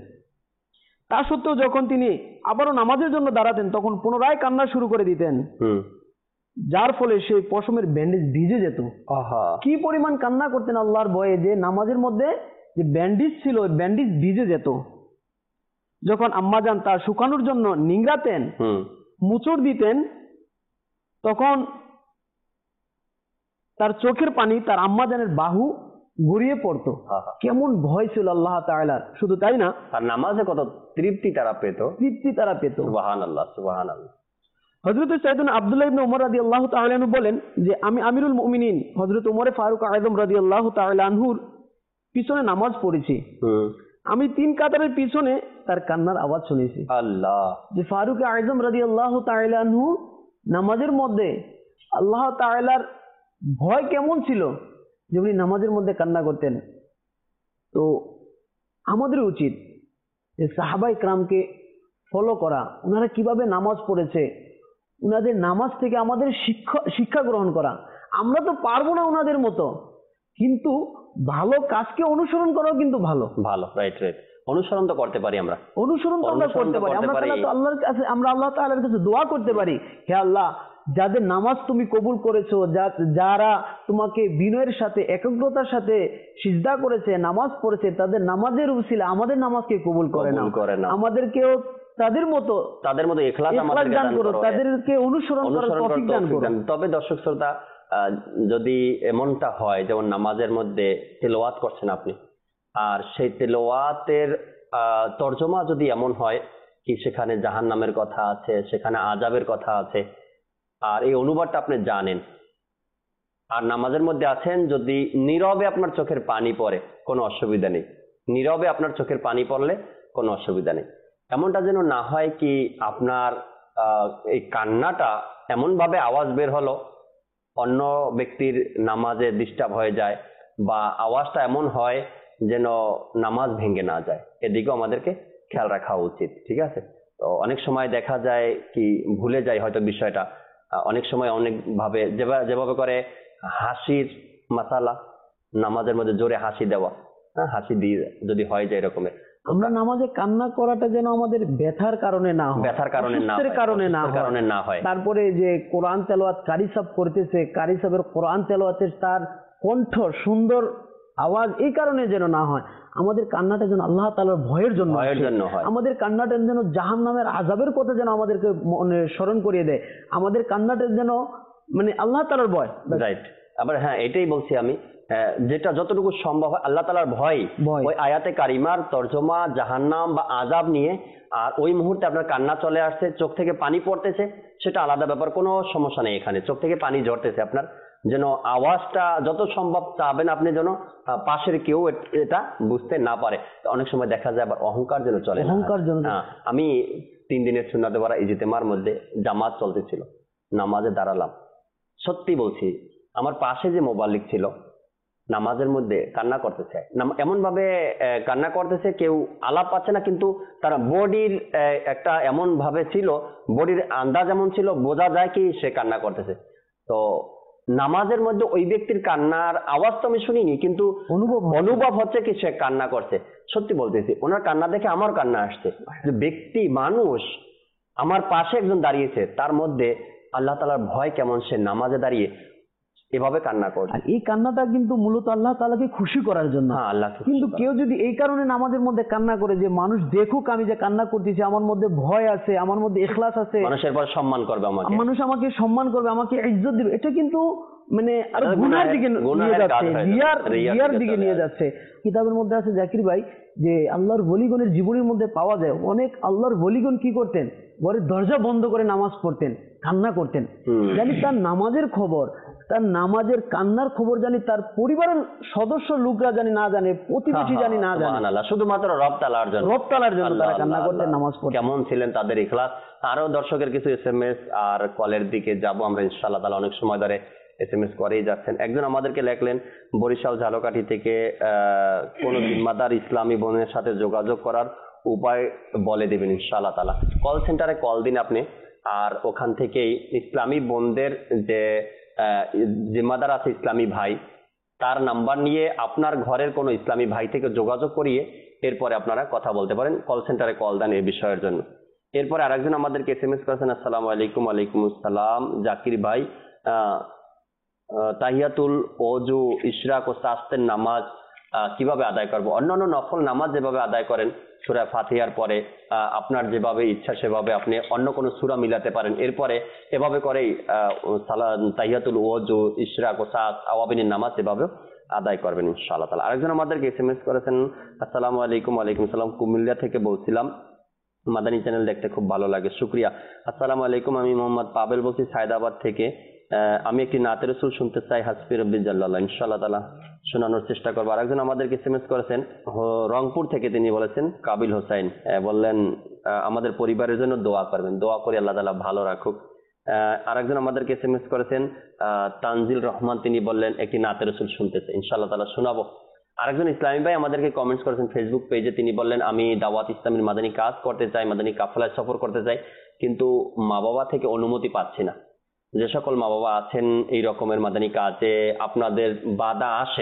তা সত্ত্বেও যখন তিনি আবারও নামাজের জন্য দাঁড়াতেন তখন পুনরায় কান্না শুরু করে দিতেন, হুম যার ফলে সেই পশমের ব্যান্ডেজ ভিজে যেত। আহা। কি পরিমাণ কান্না করতেন আল্লাহর ভয়ে যে নামাজের মধ্যে যে ব্যান্ডেজ ছিল ওই ব্যান্ডেজ ভিজে যেত। যখন আম্মাজান তার শুকানোর জন্য নিংড়াতেন, হুম মুচড় দিতেন, তখন তার চোখের পানি তার আম্মাজানের বাহু গড়িয়ে পড়তো। আহা। কেমন ভয় ছিল আল্লাহ তাআলার! শুধু তাই না, আর নামাজে কত তৃপ্তি তারা পেত। তৃপ্তি তারা পেত। সুবহানাল্লাহ সুবহানাল্লাহ। হযরত সাইয়েদনা আব্দুল্লাহ ইবনে ওমর রাদিয়াল্লাহু তাআলা আনহু বলেন যে আমি আমিরুল মুমিনিন হযরত ওমর ফারুক আযম রাদিয়াল্লাহু তাআলা আনহুর পিছনে নামাজ পড়েছি। হুম আমি তিন কাতারের পিছনে তার কান্নার আওয়াজ শুনেছি। আল্লাহ। যে ফারুক আযম রাদিয়াল্লাহু তাআলা আনহু নামাজের মধ্যে আল্লাহ তাআলার ভয় কেমন ছিল যে উনি নামাজের মধ্যে কান্না করতেন। তো আমাদের উচিত যে সাহাবায়ে কেরামকে ফলো করা, ওনারা কিভাবে নামাজ পড়েছে, ওনাদের নামাজ থেকে আমাদের শিক্ষা শিক্ষা গ্রহণ করা। আমরা তো পারবো না ওনাদের মতো, কিন্তু ভালো কাজকে অনুসরণ করাও কিন্তু ভালো। ভালো, রাইট রাইট। অনুসরণ তো করতে পারি আমরা। অনুসরণ তো আমরা অনুসরণ করতে তো পারি, করতে আমরা পারি। তাহলে তো আল্লাহর কাছে আমরা আল্লাহ তাআলার কাছে দোয়া করতে পারি, হে আল্লাহ, যাদের নামাজ তুমি কবুল করেছো, যা- যারা তোমাকে বিনয়ের সাথে একাগ্রতার সাথে সিজদা করেছে, নামাজ পড়েছে, তাদের নামাজের উসিলা আমাদের নামাজকে কবুল করে নাও, কবুল করে নাও। আমাদেরকেও তাদের মতো তাদের মধ্যে ইখলাস ইখলাস আমাদেরকে দান দান করো, করো, তাদেরকে অনুসরণ করার অনুসরণ করার তৌফিক দান তৌফিক করো। দান। তবে দর্শক শ্রোতা, আহ, যদি এমনটা হয় যেমন নামাজের মধ্যে তেলাওয়াত করছেন আপনি, আর সেই তেলাওয়াতের আহ, তর্জমা যদি এমন হয় কি সেখানে জাহান্নামের কথা আছে, সেখানে আযাবের কথা আছে, আর এই অনুবাদটা আপনি জানেন, আর নামাজের মধ্যে আছেন, যদি নীরবে আপনার চোখের পানি পড়ে কোনো অসুবিধা নেই, নীরবে আপনার চোখের পানি পড়লে কোনো অসুবিধা নেই। এমনটা যেন না হয় কি আপনার আহ, এই কান্নাটা এমন ভাবে আওয়াজ বের হলো অন্য ব্যক্তির নামাজে ডিস্টার্ব হয়ে যায়, বা আওয়াজটা এমন হয় যেন নামাজ ভেঙে না যায়, এদিকেও আমাদেরকে খেয়াল রাখা উচিত। ঠিক আছে? তো অনেক সময় দেখা যায় কি ভুলে যায় হয়তো বিষয়টা, আহ, অনেক সময় অনেক ভাবে যেভাবে যেভাবে করে হাসির মাসালা, নামাজের মধ্যে জোরে হাসি দেওয়া, হ্যাঁ, হাসি দিয়ে যদি হয় যায় এরকমের, আমরা নামাজে কান্না করাটা যেন আমাদের ব্যথার কারণে না হয়, ব্যথার কারণে না অসুস্থের হয়, কারণে না অসুস্থের হয়। কারণে না হয়। তারপরে যে কোরআন তেলাওয়াত কারি সাহেব করতেছে, কারি সাহেবের কোরআন তেলাওয়াতের তার কণ্ঠ সুন্দর আওয়াজ, এই কারণে যেন না হয়। আমাদের কান্নাটা যেন আল্লাহ তাআলার ভয়ের জন্য ভয়ের আসে। জন্য হয়। আমাদের কান্নাটা যেন জাহান্নামের আযাবের কথা যেন আমাদেরকে মনে স্মরণ করিয়ে দেয়। আমাদের কান্নাটা যেন মানে আল্লাহ তাআলার ভয়। রাইট। আবার হ্যাঁ, এটাই বলছি আমি, আহ, যেটা যতটুকু সম্ভব হয় আল্লাহ তাআলার ভয়, ভয়। ওই আয়াতে কারিমার তর্জমা জাহান্নাম বা আযাব নিয়ে, আর ওই মুহূর্তে আপনার কান্না চলে আসছে, চোখ থেকে পানি পড়তেছে, সেটা আলাদা ব্যাপার, কোনো সমস্যা নেই। এখানে চোখ থেকে পানি ঝরতেছে আপনার, যেন আওয়াজটা যত সম্ভব চাবেন আপনি যেন আহ, পাশের কেউ এট- এটা বুঝতে না পারে। অনেক সময় দেখা যায় আবার অহংকার যেন চলে না। অহংকার যেন হ্যাঁ, আমি তিন দিনের সুন্নাতে পড়া ইজতেমার মধ্যে জামাত চলতেছিল, নামাজে দাঁড়ালাম, সত্যি বলছি আমার পাশে যে মোবাল্লিক ছিল নামাজের মধ্যে কান্না করতেছে, নাম- এমন ভাবে আহ, কান্না করতেছে, কেউ আলাপ পাচ্ছে না, কিন্তু তার বডির একটা এমন ভাবে ছিল, বডির আন্দাজ এমন ছিল, বোঝা যায় কি সে কান্না করতেছে। তো নামাজের মধ্যে ওই ব্যক্তির কান্নার আওয়াজ তো আমি শুনিনি, কিন্তু অনুভব হচ্ছে। অনুভব হচ্ছে কি সে কান্না করছে। সত্যি বলতেছি, ওনার কান্না দেখে আমার কান্না আসছে, যে ব্যক্তি মানুষ আমার পাশে একজন দাঁড়িয়েছে, তার মধ্যে আল্লাহ তাআলার ভয় কেমন, সে নামাজে দাঁড়িয়ে এভাবে কান্না করছে। আর এই কান্নাটা কিন্তু মূলত আল্লাহ তাআলাকে খুশি করার জন্য। হ্যাঁ, আল্লাহ কিন্তু কেউ যদি এই কারণে নামাজের মধ্যে কান্না করে যে মানুষ দেখুক আমি যে কান্না করতেছি, আমার মধ্যে ভয় আছে, আমার মধ্যে ইখলাস আছে, মানুষের পর সম্মান করবে আমাকে, মানুষ আমাকে সম্মান করবে, আমাকে ইজ্জত দিবে, এটা কিন্তু মানে আরো এটা গুনার গুনাহের- দিকে নিয়ে গুনাহের কাজ যাচ্ছে, হয়ে যাচ্ছে, রিয়ার রিয়ার রিয়ার দিকে দিকে চলে নিয়ে আসছে। যাচ্ছে। কিতাবের মধ্যে আছে জাকির ভাই, যে আল্লাহর ওলিগণের জীবনের মধ্যে পাওয়া যায় অনেক আল্লাহর ওলিগণ কি করতেন, ঘরের দরজা বন্ধ করে নামাজ পড়তেন, কান্না করতেন। হুম। জানি তার নামাজের খবর, তার নামাজের কান্নার খবর জানি তার পরিবারের সদস্য লোকরা জানি না জানে, প্রতিবেশী জানি না জানে, সুবহানাল্লাহ, শুধুমাত্র রব তাআলার জন্য, রব তাআলার জন্য তারা আল্লাহ, কান্না আল্লাহ, করতেন, আল্লাহ। নামাজ পড়তেন। কেমন ছিলেন তাদের ইখলাস। আরো দর্শকের কিছু এসএমএস আর কলের দিকে যাব আমরা ইনশাআল্লাহ তাআলা, অনেক সময় ধরে এসএমএস করেই যাচ্ছেন। একজন আমাদেরকে লেখলেন বরিশাল ঝালকাঠি থেকে, আহ, কোন জিম্মাদার ইসলামী বোনের সাথে যোগাযোগ করার উপায় বলে দিবেন ইনশাআল্লাহ তাআলা। কল সেন্টারে কল দিন আপনি, আর ওখান থেকেই ইসলামী বোনদের যে আহ, জিম্মাদার আছে ইসলামী ভাই, তার নাম্বার নিয়ে আপনার ঘরের কোনো ইসলামী ভাই থেকে যোগাযোগ করিয়ে এরপরে আপনারা কথা বলতে পারেন। কল সেন্টারে কল দেন এই বিষয়ের জন্য। এরপরে আরেকজন আমাদেরকে এসএমএস করেছেন, আসসালামু আলাইকুম। ওয়ালাইকুম আসসালাম জাকির ভাই, আহ, আহ, তাহিয়াতুল ওযু, ইশরাক ও সাস্তের নামাজ আহ, কিভাবে আদায় করব? অন্যান্য নফল নামাজ যেভাবে আদায় করেন সূরা ফাতিহার পরে, আহ, আপনার যেভাবে ইচ্ছা সেভাবে আপনি অন্য কোনো সূরা মিলাতে পারেন। এরপরে এভাবে করেই আহ, সালা- তাহিয়াতুল ওযু, ইশরাক ও সাস, আওয়াবিনের নামাজ এভাবে আদায় করবেন ইনশাআল্লাহ তাআলা। আরেকজন আমাদেরকে এসএমএস করেছেন, আসসালামু আলাইকুম। ওয়ালাইকুম সালাম, কুমিল্লা থেকে বলছিলাম, মাদানী চ্যানেল দেখতে খুব ভালো লাগে, শুক্রিয়া। আসসালামু আলাইকুম, আমি মোহাম্মদ পাবেল বলছি সায়দাবাদ থেকে। আহ, আমি একটি নাতে রসুল শুনতে চাই, হাসবি রব্বি জাল্লাল্লাহ, ইনশাআল্লাহ তাআলা শোনানোর চেষ্টা করবো। আরেকজন আমাদেরকে এসএমএস করেছেন হ- রংপুর থেকে, তিনি বলেছেন কাবিল হোসাইন, আহ, বললেন আহ, আমাদের পরিবারের জন্য দোয়া করবেন, দোয়া করি আল্লাহ তাআলা ভালো রাখুক। আহ, আরেকজন আমাদেরকে এসএমএস করেছেন আহ, তানজিল রহমান, তিনি বললেন একটি নাতে রসুল শুনতে চাই, ইনশাআল্লাহ তাআলা শোনাবো। আরেকজন ইসলামী ভাই আমাদেরকে কমেন্টস করেছেন ফেসবুক পেজে, তিনি বললেন আমি দাওয়াত ইসলামের মাদানী কাজ করতে চাই, মাদানী কাফেলায় সফর করতে চাই, কিন্তু মা বাবা থেকে অনুমতি পাচ্ছি না। যে সকল মা বাবা আছেন এই রকমের মাদানী কাজে আপনাদের বাধা আসে,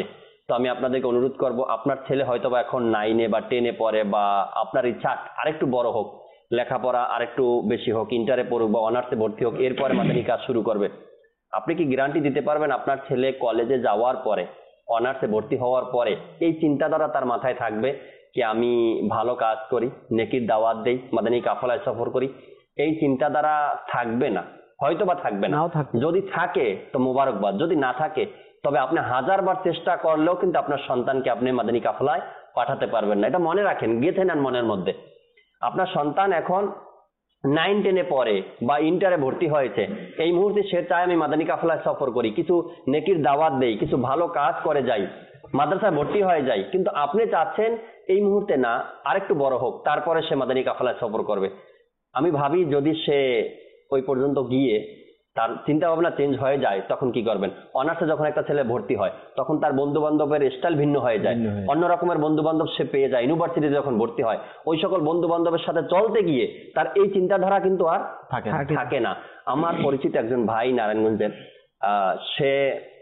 তো আমি আপনাদেরকে অনুরোধ করব, আপনার ছেলে হয়তো বা এখন নাইনে বা টেনে পড়ে, বা আপনার ইচ্ছা আরেকটু বড় হোক, লেখাপড়া আরেকটু বেশি হোক, ইন্টারে পড়ুক বা অনার্সে ভর্তি হোক, এরপরে মাদানী কাজ শুরু করবে। আপনি কি গ্যারান্টি দিতে পারবেন আপনার ছেলে কলেজে যাওয়ার পরে, অনার্সে ভর্তি হওয়ার পরে এই চিন্তাধারা তার মাথায় থাকবে কি আমি ভালো কাজ করি, নেকির দাওয়াত দেই, মাদানী কাফেলায় সফর করি? এই চিন্তাধারা থাকবে না, হয়তো বা থাকবে না। নাও থাকবে। যদি থাকে তো মোবারকবাদ, যদি না থাকে তবে আপনি হাজারবার চেষ্টা করলেও কিন্তু আপনার সন্তানকে আপনি মাদানী কাফেলায় পাঠাতে পারবেন না। এটা মনে রাখেন, গেঁথে নেন মনের মধ্যে। আপনার সন্তান এখন নাইন টেনে পড়ে বা ইন্টারে ভর্তি হয়েছে, এই মুহূর্তে সে চায় আমি মাদানী কাফেলায় সফর করি, কিছু নেকির দাওয়াত দেই, কিছু ভালো কাজ করে যাই, মাদ্রাসায় ভর্তি হয়ে যায়, কিন্তু আপনি চাচ্ছেন এই মুহূর্তে না, আরেকটু বড় হোক, তারপরে সে মাদানী কাফেলায় সফর করবে। আমি ভাবি যদি সে ওই পর্যন্ত গিয়ে তার চিন্তা ভাবনা চেঞ্জ হয়ে যায়, তখন কি করবেন? অনার্সে যখন একটা ছেলে ভর্তি হয় তখন তার বন্ধু বান্ধবের স্টাইল ভিন্ন হয়ে যায়, ভিন্ন হয়ে যায়। অন্য রকমের বন্ধু বান্ধব সে পেয়ে যায়। ইউনিভার্সিটিতে যখন ভর্তি হয় ওই সকল বন্ধু বান্ধবের সাথে চলতে গিয়ে তার এই চিন্তাধারা কিন্তু আর থাকে না। থাকে না। থাকে না। আমার পরিচিত একজন ভাই নারায়ণগঞ্জের, আহ সে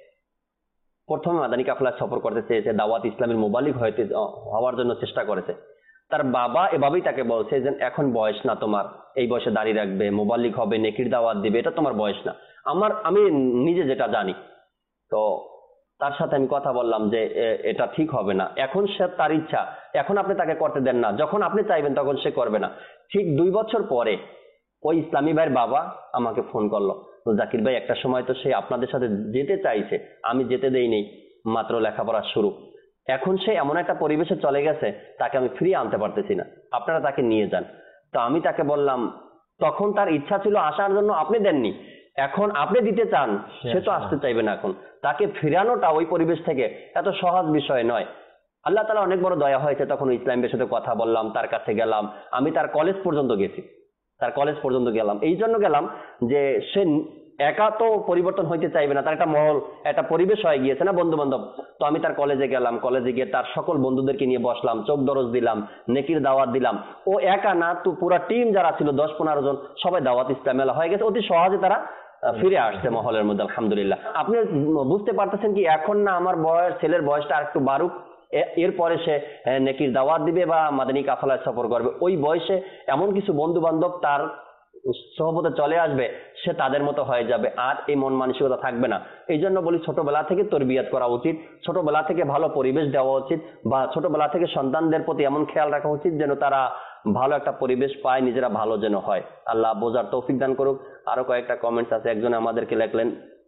প্রথমে মাদানী কাফেলায় সফর করতে চেয়েছে, দাওয়াত ইসলামের মোবালিক হইতে হওয়ার জন্য চেষ্টা করেছে। তার বাবা এভাবেই তাকে বলছে যে এখন বয়স না তোমার, এই বয়সে দাঁড়িয়ে রাখবে, মোবালিক হবে, নেকির দাওয়াত দিবে, এটা তোমার বয়স না। আমার আমি নিজে যেটা জানি, তো তার সাথে আমি কথা বললাম যে এ- এটা ঠিক হবে না। এখন সে তার ইচ্ছা, এখন আপনি তাকে করতে দেন না, যখন আপনি চাইবেন তখন সে করবে না। ঠিক দুই বছর পরে ওই ইসলামী ভাইয়ের বাবা আমাকে ফোন করলো, তো জাকির ভাই একটা সময় তো সে আপনাদের সাথে যেতে চাইছে, আমি যেতে দেইনি, মাত্র লেখাপড়া শুরু, এখন সে এমন একটা পরিবেশে চলে গেছে তাকে আমি ফিরিয়ে আনতে পারতেছি না, আপনারা তাকে নিয়ে যান। তো আমি তাকে বললাম, তখন তার ইচ্ছা ছিল আসার জন্য, আপনি দেননি, এখন আপনি দিতে চান, সে তো আসতে চাইবে না। এখন তাকে ফিরানোটা ওই পরিবেশ থেকে এত সহজ বিষয় নয়। আল্লাহ তাআলা অনেক বড় দয়া হয়েছে, তখন ইসলাম ভাইয়ের সাথে কথা বললাম, তার কাছে গেলাম, আমি তার কলেজ পর্যন্ত গেছি, তার কলেজ পর্যন্ত গেলাম। এই জন্য গেলাম যে সে একা তো পরিবর্তন হইতে চাইবে না, তার একটা মহল, একটা পরিবেশ হয়ে গিয়েছে না, বন্ধু বান্ধব। তো আমি তার কলেজে গেলাম, কলেজে গিয়ে তার সকল বন্ধুদেরকে নিয়ে বসলাম, চোখ দরজ দিলাম, নেকির দাওয়াত দিলাম। ও একা না, তো পুরা টিম যারা ছিল দশ পনেরো জন, সবাই দাওয়াত ইসলামেলা হয়ে গেছে, অতি সহজে তারা আহ, ফিরে আসছে মহলের মধ্যে, আলহামদুলিল্লাহ। আপনি বুঝতে পারতেছেন কি, এখন না আমার বয়স, ছেলের বয়সটা আর একটু বাড়ুক, এ- এরপরে সে আহ, নেকির দাওয়াত দিবে বা মাদানী কাফেলায় সফর করবে। ওই বয়সে এমন কিছু বন্ধু বান্ধব তার সহবতে চলে আসবে, সে তাদের মতো হয়ে যাবে, আর এই মন মানসিকতা থাকবে না। এই জন্য বলি ছোটবেলা থেকে তরবিয়াত করা উচিত, ছোটবেলা থেকে ভালো পরিবেশ দেওয়া উচিত, বা ছোটবেলা থেকে সন্তানদের প্রতি এমন খেয়াল রাখা উচিত যেন তারা ভালো একটা পরিবেশ পায়, নিজেরা ভালো যেন হয়। আল্লাহ বোঝার তৌফিক দান করুক। আরো কয়েকটা কমেন্টস আছে, একজন আমাদেরকে লেখলেন,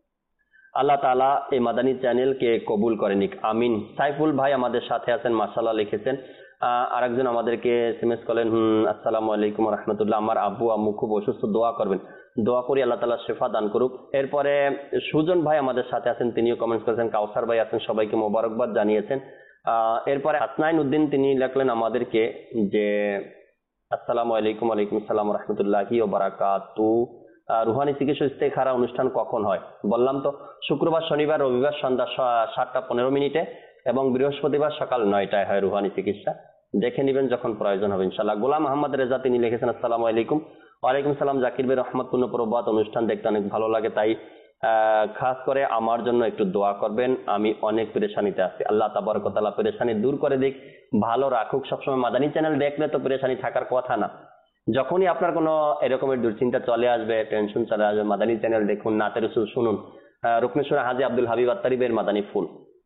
আল্লাহ তাআলা এই মাদানী চ্যানেলকে কবুল করে নিক, আমিন। সাইফুল ভাই আমাদের সাথে আছেন, মাশাআল্লাহ লিখেছেন। আহ, আরেকজন আমাদেরকে এসএমএস করলেন, হুম আসসালামু আলাইকুম ওয়া রাহমাতুল্লাহ, আমার আব্বু আম্মু খুব অসুস্থ, দোয়া করবেন। দোয়া করি আল্লাহ তাআলা শিফা দান করুক। এরপরে সুজন ভাই আমাদের সাথে আছেন, তিনিও কমেন্টস করেছেন। কাউসার ভাই আছেন, সবাইকে মোবারকবাদ জানিয়েছেন। আহ, এরপরে হাসনাইন উদ্দিন তিনি লেখলেন আমাদেরকে যে আসসালামু আলাইকুম, ওয়ালাইকুম আসসালাম ওয়া রাহমাতুল্লাহি ওয়া বারাকাতুহু। আহ, রুহানি চিকিৎসা ইস্তেখারা অনুষ্ঠান কখন হয়? বললাম তো, শুক্রবার, শনিবার, রবিবার সন্ধ্যা স- সাতটা পনেরো মিনিটে এবং বৃহস্পতিবার সকাল নয়টায় হয় রুহানি চিকিৎসা। দেখে নেবেন যখন প্রয়োজন হবে ইনশাআল্লাহ। গোলাম মোহাম্মদ রেজা তিনি লিখেছেন, আসসালামু আলাইকুম। ওয়ালাইকুম সালাম, জাকির ভাই রহমতপূর্ণ প্রবাদ অনুষ্ঠান দেখতে অনেক ভালো লাগে, তাই আহ, খাস করে আমার জন্য একটু দোয়া করবেন, আমি অনেক পেরেশানিতে আছি। আল্লাহ তাবারক ওয়া তাআলা পেরেশানি দূর করে দিক, ভালো রাখুক। সবসময় মাদানী চ্যানেল দেখলে তো পেরেশানি থাকার কথা না। যখনই আপনার কোনো এরকমের দুশ্চিন্তা চলে আসবে, টেনশন চলে আসবে, মাদানী চ্যানেল দেখুন, নাতে রসুল শুনুন। আহ, রুকনেশ্বর হাজী আব্দুল হাবিব আত্তারিবের মাদানী ফুল।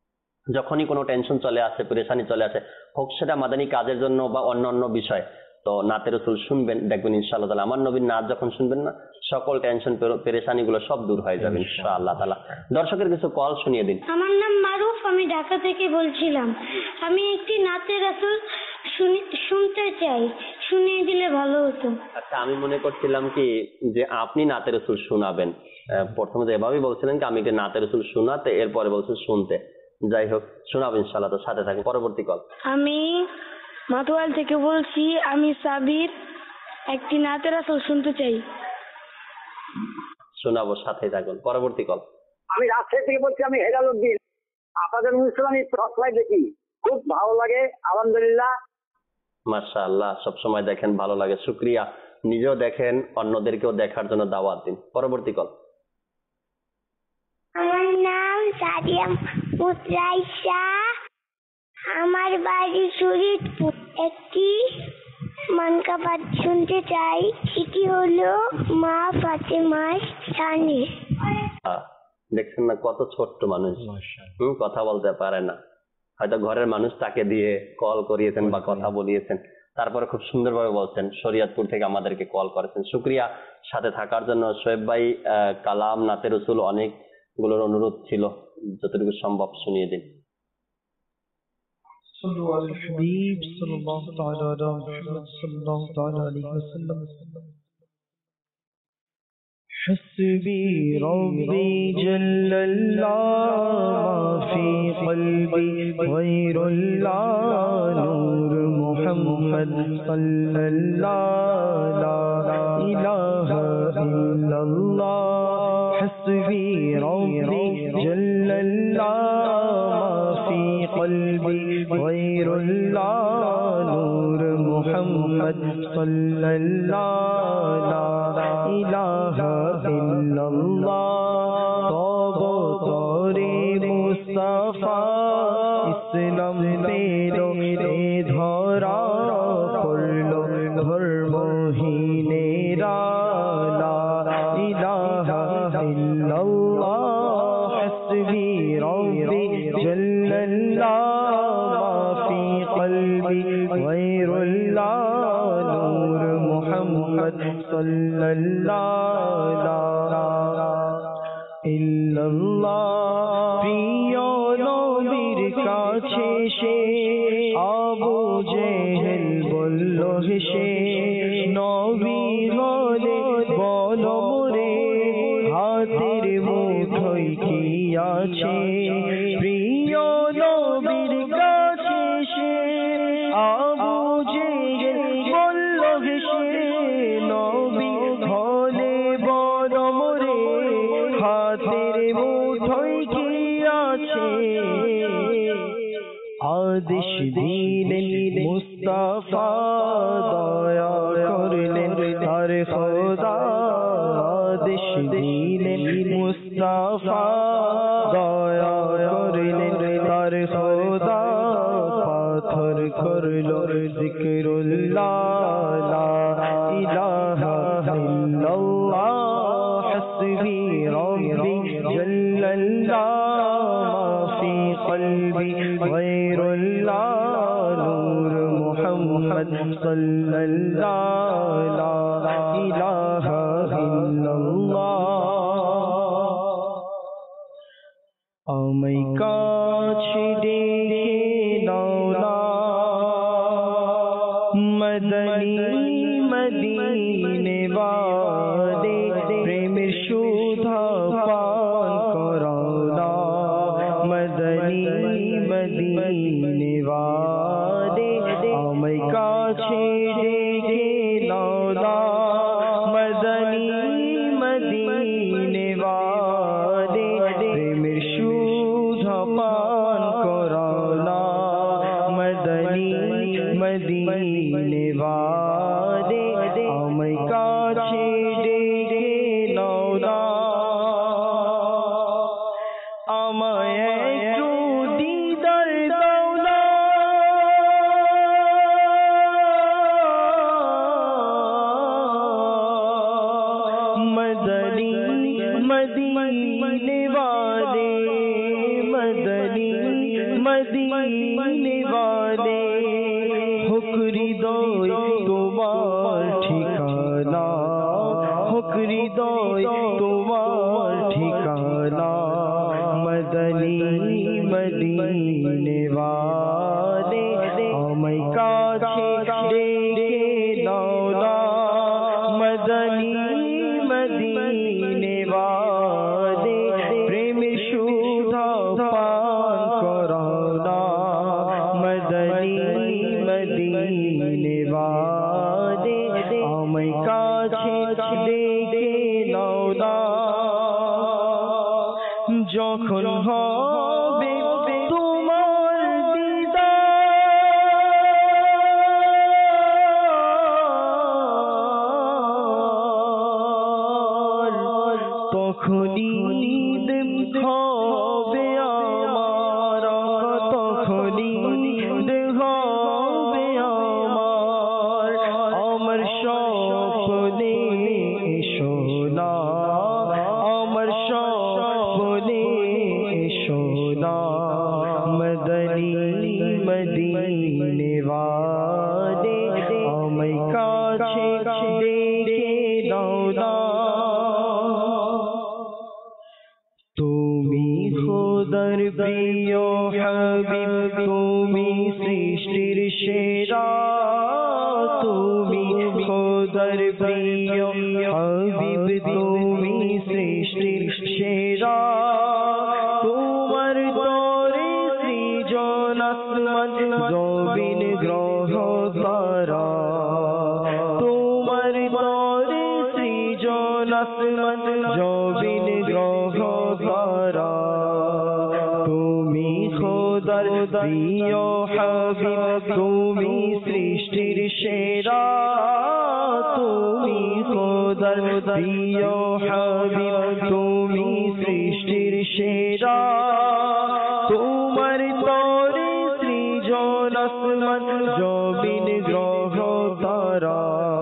যখনই কোনো টেনশন চলে আসে, পেরেশানি চলে আসে, হোক সেটা মাদানী কাজের জন্য বা অন্য অন্য বিষয়, তো নাতে রসুল শুনবেন, দেখবেন ইনশাআল্লাহ তাআলা আমার নবীর নাচ যখন শুনবেন না, সকল টেনশন পেরেশানি গুলো সব দূর হয়ে যাবে ইনশাআল্লাহ তাআলা। দর্শকের কিছু কল শুনিয়ে দিন। আমার নাম মারুফ, আমি ঢাকা থেকে বলছিলাম। আমি একটি নাচের রাসূল শুনি- শুনতে চাই, শুনিয়ে দিলে ভালো হতো। আচ্ছা, আমি মনে করছিলাম কি যে আপনি নাতে রসুল শোনাবেন। আহ, প্রথমে তো এভাবেই বলছিলেন কি আমি কি নাতে রসুল শোনাতে, এরপরে বলছেন শুনতে। যাই হোক, শোনাবেন ইনশাআল্লাহ, তো সাথে থাকেন। পরবর্তী কল। আমি মাতোয়াল থেকে বলছি, আমি সাবির, একটি নাচের রাসূল শুনতে চাই। শোনাবো, সাথে থাকুন। পরবর্তী কল। আমি রাজশাহী থেকে বলছি, আমি হেলাল উদ্দিন। আপনাদের অনুষ্ঠান আমি সবসময় দেখি, খুব ভালো লাগে, আলহামদুলিল্লাহ। মাশাআল্লাহ, সবসময় দেখেন, ভালো লাগে, শুক্রিয়া। নিজেও দেখেন, অন্যদেরকেও দেখার জন্য দাওয়াত দিন। পরবর্তী কল। আমার নাম সাদিয়া মুসরাইশা, আমার বাড়ি শরীরপুর। একটি মানকা পাঠ শুনতে চাই, এটি হলো মা ফাতেমার শানে। আহ, দেখছেন না কত ছোট্ট মানুষ, হম কথা বলতে পারে না, হয়তো ঘরের মানুষ তাকে দিয়ে কল করিয়েছেন বা কথা বলিয়েছেন, তারপরে খুব সুন্দরভাবে বলছেন। শরীয়তপুর থেকে আমাদেরকে কল করেছেন, শুক্রিয়া সাথে থাকার জন্য। শোয়েব ভাই, আহ, কালাম নাতে রসুল অনেকগুলোর অনুরোধ ছিল, যতটুকু সম্ভব শুনিয়ে দিন। صلوا على الحبيب صلى الله تعالى على محمد صلى الله تعالى عليه وسلم. حسبي ربي جل الله في قلبي غير الله نور محمد صلى الله لا إله إلا الله. حسبي ربي جل الله في قلبي غير الله نور محمد صلى الله لا إله إلا الله. طاب طري مصطفى ইসলাম পেলো এ ধরা পড়লো ধর্মহীনেরা লা ইলাহা ইল্লাল্লাহ. হাসবি রব্বি জাল্লাল্লাহ ফি কলবি গায়রুল্লাহ নূর মুহাম্মদ সাল্লাল্লাহু লা ইল্লাল্লাহ. প্রিয় নবীর কাছে সে আবু জেহেল বলল হেসে, নবী হলে বলো মোরে হাতের মুঠোয় কি আছে. প্রিয় নবীর কাছে সে আবু জেহেল বলল হেসে, নবী হলে বলো মোরে হাতের মুঠোয় কি আছে. আদেশ দিলেন মুস্তাফা দয়া করলেন তার খোদা. আদেশ দিলেন মুস্তাফা দয়া করলেন তার খোদা. পাথর করলো জিকরুল্লাহ লা ইলাহা ইল্লাল্লাহ. হাসবি রব্বি জাল্লাল্লাহ ফি কলবি গায়রুল্লাহ নূর মুহাম্মদ সাল্লাল্লাহু লা ইলাহা ইল্লাল্লাহ. আমায় কাছে ডেকে নাও না মদনী মদিনে বাদে, প্রেমের সুধা পান করাও না মদনী মদিনে বাদে. আমায় কাছে ডেকে নাও না মদনী মদিনে বাদে, প্রেমের সুধা পান করাও না মদনী মদিনে বাদে. আমায় কাছে ডেকে নাও না, আমায় একটু দিদার দাও না. মদনী মদিনে বাদে, মদনী মদিনে বাদে. হোক হৃদয় তোমার ঠিকানা, হোক হৃদয় তোমার ঠিকানা মদনী মদিনে বাদে. আমায় কাছে ডেকে নাও না মদনী মদিনে বাদে, প্রেমের সুধা পান করাও না মদনী মদিনে বাদে. আমায় কাছে ডেকে নাও না, যখন হবে তোমার দিদার, তখনই ঈদ হবে আমার, তখনই প্রিয় হাবিব তুমি সৃষ্টির সেরা, তুমি খোদার প্রিয় হাবিব তুমি সৃষ্টির সেরা। তোমার তরে সৃজন আসমান জমিন গ্রহ তারা, তোমার তরে সৃজন আসমান জমিন গ্রহ তারা। তুমি খোদার প্রিয় হাবিব তুমি সৃষ্টির সেরা, তুমি খোদার প্রিয় হাবিব তুমি সৃষ্টির সেরা। তোমার তরে সৃজন আসমান জমিন গ্রহ তারা।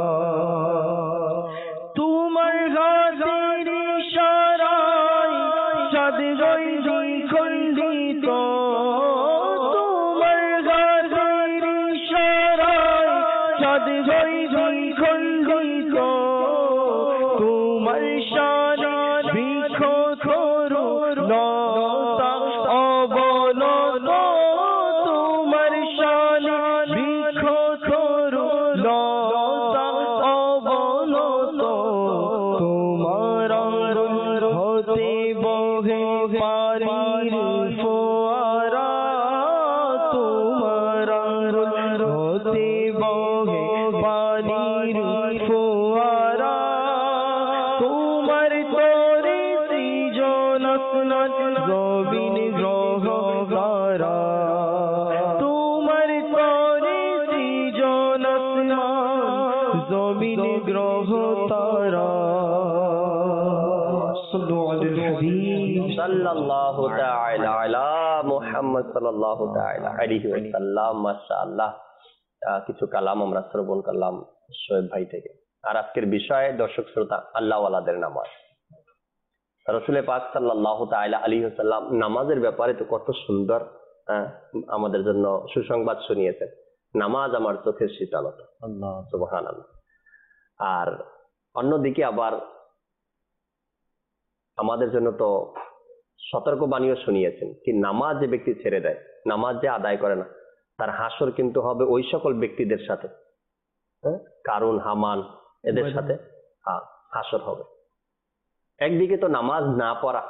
তোমার হাতের ইশারায় চাঁদ গগন খণ্ডিত, তোমার হাতের ইশারায় চাঁদ গগন খণ্ডিত। তোমার শানে বৃক্ষ তরু লতা অবনত, তোমার শানে বৃক্ষ তরু লতা অবনত। তোমার আঙ্গুল হতে বহে পানির ফোয়ারা, তোমার আঙ্গুল হতে বহে পানির ফোয়ারা। তোমার তরে সৃজন আসমান জমিন গ্রহ তারা, তোমার তরে সৃজন আসমান জমিন গ্রহ তারা। সাল্লু আলাল হাবিব সাল্লাল্লাহু তাআলা আলা মুহাম্মদ সাল্লাল্লাহু তাআলা আলাইহি ওয়াসাল্লাম। মাশাআল্লাহ, আহ, কিছু কালাম আমরা শ্রবণ করলাম শোয়েব ভাই থেকে। আর আজকের বিষয় দর্শক শ্রোতা, আল্লাহওয়ালাদের নামাজ। রাসূল পাক সাল্লাল্লাহু তাআলা আলাইহি ওয়াসাল্লাম নামাজের ব্যাপারে তো কত সুন্দর আহ, আমাদের জন্য সুসংবাদ শুনিয়েছেন। নামাজ আমার চোখের শীতলতা, আল্লাহ সুবহানাল্লাহ। আর অন্যদিকে আবার আমাদের জন্য তো সতর্কবাণীও শুনিয়েছেন কি নামাজ যে ব্যক্তি ছেড়ে দেয়, নামাজ যে আদায় করে না, তার হাসর কিন্তু হবে ওই সকল ব্যক্তিদের সাথে, হ্যাঁ, কারুন হামান এদের সাথে হ্যাঁ হাসর হবে। একদিকে তো নামাজ না পড়া,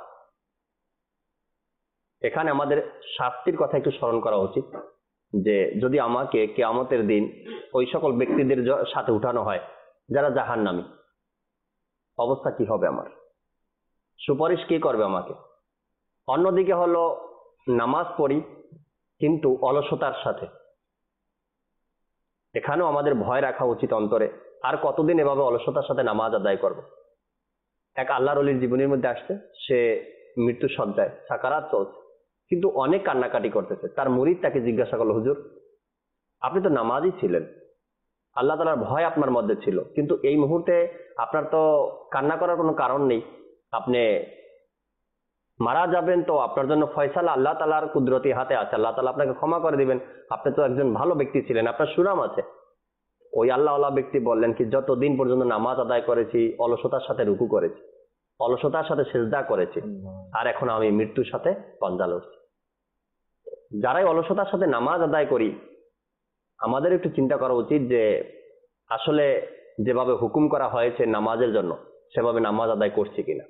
এখানে আমাদের শাস্তির কথা একটু স্মরণ করা উচিত যে যদি আমাকে কিয়ামতের দিন ওই সকল ব্যক্তিদের জ- সাথে উঠানো হয় যারা জাহান্নামী, অবস্থা কি হবে আমার, সুপারিশ কে করবে আমাকে। অন্যদিকে হলো নামাজ পড়ি কিন্তু অলসতার সাথে, এখানেও আমাদের ভয় রাখা উচিত অন্তরে, আর কতদিন এভাবে অলসতার সাথে নামাজ আদায় করব। এক আল্লাহর ওলির জীবনের মধ্যে আসছে, সে মৃত্যু সজ্জায় সাকারাত চলছে, কিন্তু অনেক কান্নাকাটি করতেছে। তার মুরিদ তাকে জিজ্ঞাসা করলো, হুজুর আপনি তো নামাজই ছিলেন, আল্লাহ তাআলার ভয় আপনার মধ্যে ছিল, কিন্তু এই মুহূর্তে আপনার তো কান্না করার কোনো কারণ নেই, আপনি মারা যাবেন তো আপনার জন্য ফয়সালা আল্লাহ তাআলার কুদরতি হাতে আছে, আল্লাহ তাআলা আপনাকে ক্ষমা করে দিবেন, আপনি তো একজন ভালো ব্যক্তি ছিলেন, আপনার সুনাম আছে। ওই আল্লাহওয়ালা ব্যক্তি বললেন কি, যতদিন পর্যন্ত নামাজ আদায় করেছি অলসতার সাথে রুকু করেছি, অলসতার সাথে সেজদা করেছি, আর এখন আমি মৃত্যুর সাথে পাঞ্জা লড়ছি। যারাই অলসতার সাথে নামাজ আদায় করি, আমাদের একটু চিন্তা করা উচিত যে আসলে যেভাবে হুকুম করা হয়েছে নামাজের জন্য সেভাবে নামাজ আদায় করছি কিনা।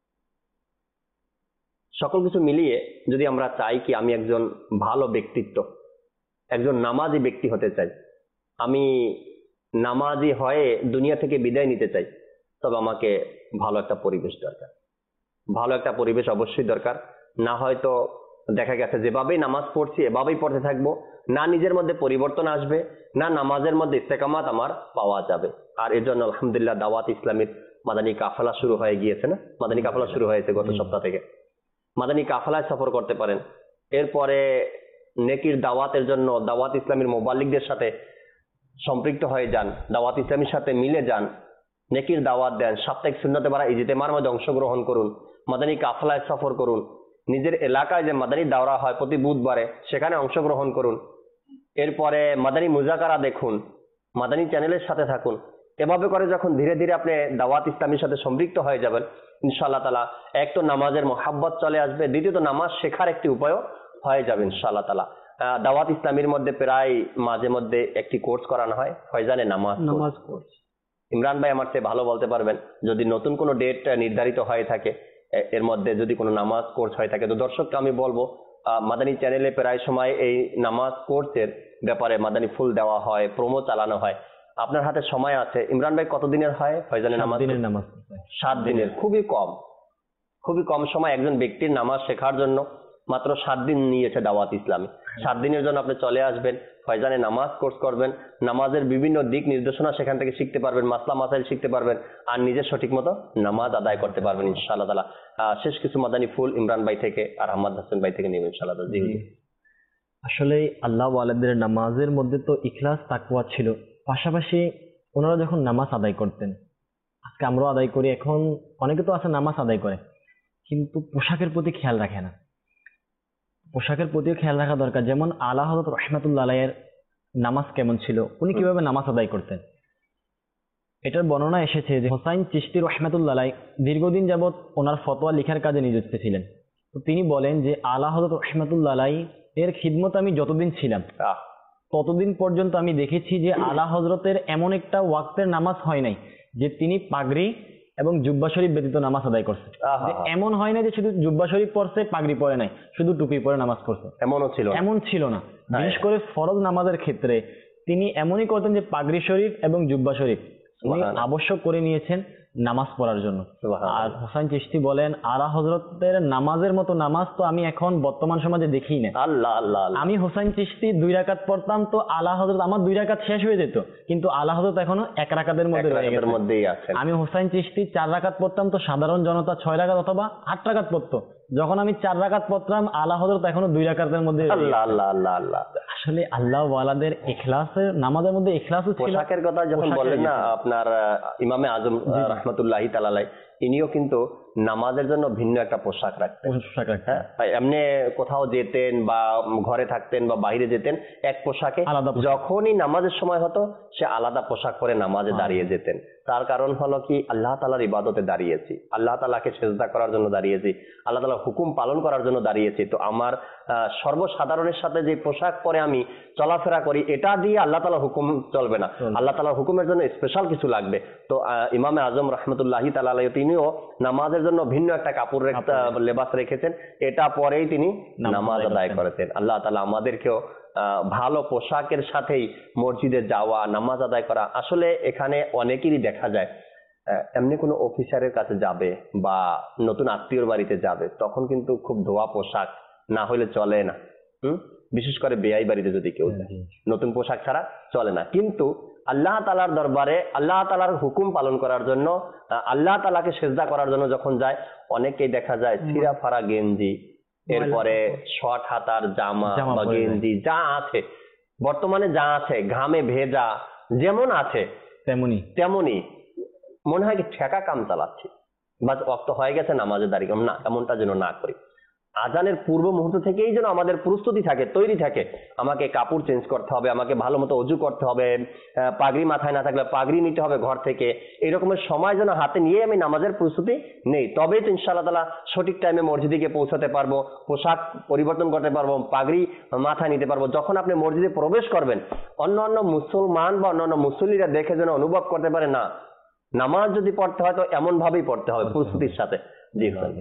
সকল কিছু মিলিয়ে যদি আমরা চাই কি আমি একজন ভালো ব্যক্তিত্ব, একজন নামাজি ব্যক্তি হতে চাই, আমি নামাজি হয়ে দুনিয়া থেকে বিদায় নিতে চাই, তবে আমাকে ভালো একটা পরিবেশ দরকার। ভালো একটা পরিবেশ অবশ্যই দরকার, না হয়তো দেখা গেছে যেভাবেই নামাজ পড়ছি এভাবেই পড়তে থাকবো, না নিজের মধ্যে পরিবর্তন আসবে, না নামাজের মধ্যে ইস্তেকামাত আমার পাওয়া যাবে। আর এর জন্য আলহামদুলিল্লাহ দাওয়াত ইসলামীর মাদানী কাফেলা শুরু হয়ে গিয়েছে না, মাদানী কাফেলা শুরু হয়েছে গত সপ্তাহ থেকে। মাদানী কাফেলায় সফর করতে পারেন। এরপরে নেকির দাওয়াতের জন্য দাওয়াত ইসলামীর মোবাল্লিকদের সাথে সম্পৃক্ত হয়ে যান, দাওয়াত ইসলামীর সাথে মিলে যান, নেকির দাওয়াত দেন, সাপ্তাহিক সুন্নতে বারা ইজতেমার মধ্যে অংশগ্রহণ করুন, মাদানী কাফেলায় সফর করুন, নিজের এলাকায় যে মাদানী দাওরা হয় প্রতি বুধবারে সেখানে অংশগ্রহণ করুন। এরপরে মাদানী মুজাকারা দেখুন, মাদানী চ্যানেলের সাথে থাকুন। এভাবে করে যখন ধীরে ধীরে আপনি দাওয়াত ইসলামের সাথে সম্পৃক্ত হয়ে যাবেন, ইনশাআল্লাহ তাআলা এক তো নামাজের মহাব্বত চলে আসবে, দ্বিতীয়ত নামাজ শেখার একটি উপায়ও হয়ে যাবে ইনশাআল্লাহ তাআলা। আহ, দাওয়াত ইসলামের মধ্যে প্রায় মাঝে মধ্যে একটি কোর্স করানো হয়, ফয়জানে নামাজ নামাজ কোর্স। ইমরান ভাই আমার চেয়ে ভালো বলতে পারবেন, যদি নতুন কোনো ডেট নির্ধারিত হয়ে থাকে এ- এর মধ্যে যদি কোনো নামাজ কোর্স হয়ে থাকে, তো দর্শককে আমি বলবো আহ, মাদানী চ্যানেলে প্রায় সময় এই নামাজ কোর্সের ব্যাপারে মাদানী ফুল দেওয়া হয়, প্রোমো চালানো হয়। আপনার হাতে সময় আছে, ইমরান ভাই কতদিনের হয় ফয়জানে সাত নামাজ? দিনের নামাজ। সাত দিনের, খুবই কম, খুবই কম সময় একজন ব্যক্তির নামাজ শেখার জন্য মাত্র সাত দিন নিয়েছে দাওয়াত ইসলামী। সাত দিনের জন্য আপনি চলে আসবেন, ফয়জানে নামাজ কোর্স করবেন, নামাজের বিভিন্ন দিক নির্দেশনা সেখান থেকে শিখতে পারবেন, মাসলা মাসাইল শিখতে পারবেন, আর নিজের সঠিক মতো নামাজ আদায় করতে পারবেন ইনশাআল্লাহ তাআলা। আহ, শেষ কিছু মাদানী ফুল ইমরান ভাই থেকে আর আহমদ হাসান ভাই থেকে নেবেন ইনশাআল্লাহ তাআলা। জি জি। আসলে আল্লাহ ওয়ালাদের নামাজের মধ্যে তো ইখলাস তাকওয়া ছিল, পাশাপাশি ওনারা যখন নামাজ আদায় করতেন, আজকে আমরাও আদায় করি, এখন অনেকে তো আছে নামাজ আদায় করে কিন্তু পোশাকের প্রতি খেয়াল রাখে না। পোশাকের প্রতিও খেয়াল রাখা দরকার। যেমন আলা হযরত রাহমাতুল্লাহ আলাইহির নামাজ কেমন ছিল, উনি কিভাবে নামাজ আদায় করতেন, এটার বর্ণনা এসেছে যে হোসাইন চিশতি রাহমাতুল্লাহ আলাইহি দীর্ঘদিন যাবত ওনার ফতোয়া লেখার কাজে নিযুক্ত ছিলেন। তো তিনি বলেন যে আলা হযরত রাহমাতুল্লাহ আলাইহি এর খিদমত আমি যতদিন ছিলাম আহ, ততদিন পর্যন্ত আমি দেখেছি যে আলা হযরতের এমন একটা ওয়াক্তের নামাজ হয় নাই যে তিনি পাগড়ি এবং জুব্বা শরীফ ব্যতীত নামাজ আদায় করছেন। আহা, যে এমন হয় না যে শুধু জুব্বা শরীফ পরছে পাগড়ি পরে নাই, শুধু টুপি পরে নামাজ পড়ছে, এমনও ছিল না। এমন ছিল না। বিশেষ করে ফরজ নামাজের ক্ষেত্রে তিনি এমনই করতেন যে পাগড়ি শরীফ এবং জুব্বা শরীফ উনি সুবহানাল্লাহ। আবশ্যক করে নিয়েছেন নামাজ পড়ার জন্য। সুবহানাল্লাহ। আর হোসাইন চিশতি বলেন আলা হযরতের নামাজের মতো নামাজ তো আমি এখন বর্তমান সমাজে দেখি না। আল্লাহ আল্লাহ আল্লাহ। আমি হোসাইন চিশতি দুই রাকাত পড়তাম তো আলা হযরত আমার দুই রাকাত শেষ হয়ে যেত, কিন্তু আলা হযরত এখনো এক রাকাতের এক মধ্যে রয়ে রাকাতের গেছে। মধ্যেই আছেন। আমি হোসাইন চিশতি চার রাকাত পড়তাম তো সাধারণ জনতা ছয় রাকাত অথবা আট রাকাত পড়তো, যখন আমি চার রাকাত পড়তাম আলা হযরত এখনো দুই রাকাতের মধ্যে রয়ে আল্লাহ গেছে। আল্লাহ আল্লাহ আল্লাহ। আসলে আল্লাহ ওয়ালাদের ইখলাসের নামাজের মধ্যে ইখলাসও ছিল। পোশাকের কথা যখন পোশাকের বললেন না, বিষয়। আপনার আহ, ইমামে আজম জি, জি। রহমতুল্লাহি তাআলা আলাইহি, ইনিও কিন্তু নামাজের জন্য ভিন্ন একটা পোশাক রাখতেন। পোশাক রাখতেন। হ্যাঁ, এমনি কোথাও যেতেন বা ঘরে থাকতেন বা বাইরে যেতেন এক পোশাকে, আলাদা পোশাক। যখনই নামাজের সময় হতো সে আলাদা পোশাক পরে নামাজে হ্যাঁ। দাঁড়িয়ে যেতেন। তার কারণ হলো কি, আল্লাহ তাআলার ইবাদতে দাঁড়িয়েছি, আল্লাহ তাআলাকে সেজদা করার জন্য দাঁড়িয়েছি, আল্লাহ তাআলার হুকুম পালন করার জন্য দাঁড়িয়েছি। তো আমার আহ, সর্বসাধারণের সাথে যে পোশাক পরে আমি চলাফেরা করি, এটা দিয়ে আল্লাহ তাআলার হুকুম চলবে না, চলবে। আল্লাহ তাআলার হুকুমের জন্য স্পেশাল কিছু লাগবে। তো আহ, ইমামে আজম রহমতুল্লাহি তাআলা আলাইহি তিনিও নামাজের জন্য ভিন্ন একটা কাপড় রেখ- কাপড়। লেবাস রেখেছেন, এটা পরেই তিনি নামাজ নামাজ আদায় আদায় করতেন। করেছেন। আল্লাহ তাআলা আমাদেরকেও আহ, ভালো পোশাকের সাথেই মসজিদে যাওয়া, নামাজ আদায় করা। আসলে এখানে অনেকেরই দেখা যায় আহ, এমনি কোনো অফিসারের কাছে যাবে বা নতুন আত্মীয়র বাড়িতে যাবে, তখন কিন্তু খুব ধোয়া পোশাক না হলে চলে না। হুম, বিশেষ করে বেয়াই বাড়িতে যদি কেউ যায়, নতুন পোশাক ছাড়া চলে না। কিন্তু আল্লাহ তাআলার দরবারে আল্লাহ তাআলার হুকুম পালন করার জন্য, আহ, আল্লাহ তাআলাকে সেজদা করার জন্য যখন যায়, অনেকেই দেখা যায় ছিঁড়া ফাড়া গেঞ্জি, এরপরে শর্ট হাতার জামা জামা বা পরে যায়। গেঞ্জি যা আছে, বর্তমানে যা আছে, ঘামে ভেজা যেমন আছে তেমনি তেমনি মনে হয় কি ঠেকা কাম চালাচ্ছি, বা অক্ত হয়ে গেছে নামাজে দাঁড়িয়ে, না এমনটা যেন না করি। আজানের পূর্ব মুহূর্ত থেকেই যেন আমাদের প্রস্তুতি থাকে, তৈরি থাকে, আমাকে কাপড় চেঞ্জ করতে হবে, আমাকে ভালো মতো অজু করতে হবে, আহ, পাগড়ি মাথায় না থাকলে পাগড়ি নিতে হবে ঘর থেকে, এরকমের সময় যেন হাতে নিয়ে আমি নামাজের প্রস্তুতি নেই, তবেই তো ইনশাআল্লাহ তাআলা সঠিক টাইমে মসজিদে গিয়ে পৌঁছাতে পারবো, পোশাক পরিবর্তন করতে পারবো, পাগড়ি মাথায় নিতে পারবো। যখন আপনি মসজিদে প্রবেশ করবেন, অন্য অন্য মুসলমান বা অন্য অন্য মুসল্লিরা দেখে যেন অনুভব করতে পারে, না নামাজ যদি পড়তে হয় তো এমন ভাবেই পড়তে হবে, প্রস্তুতির সাথে। জি হুজুর।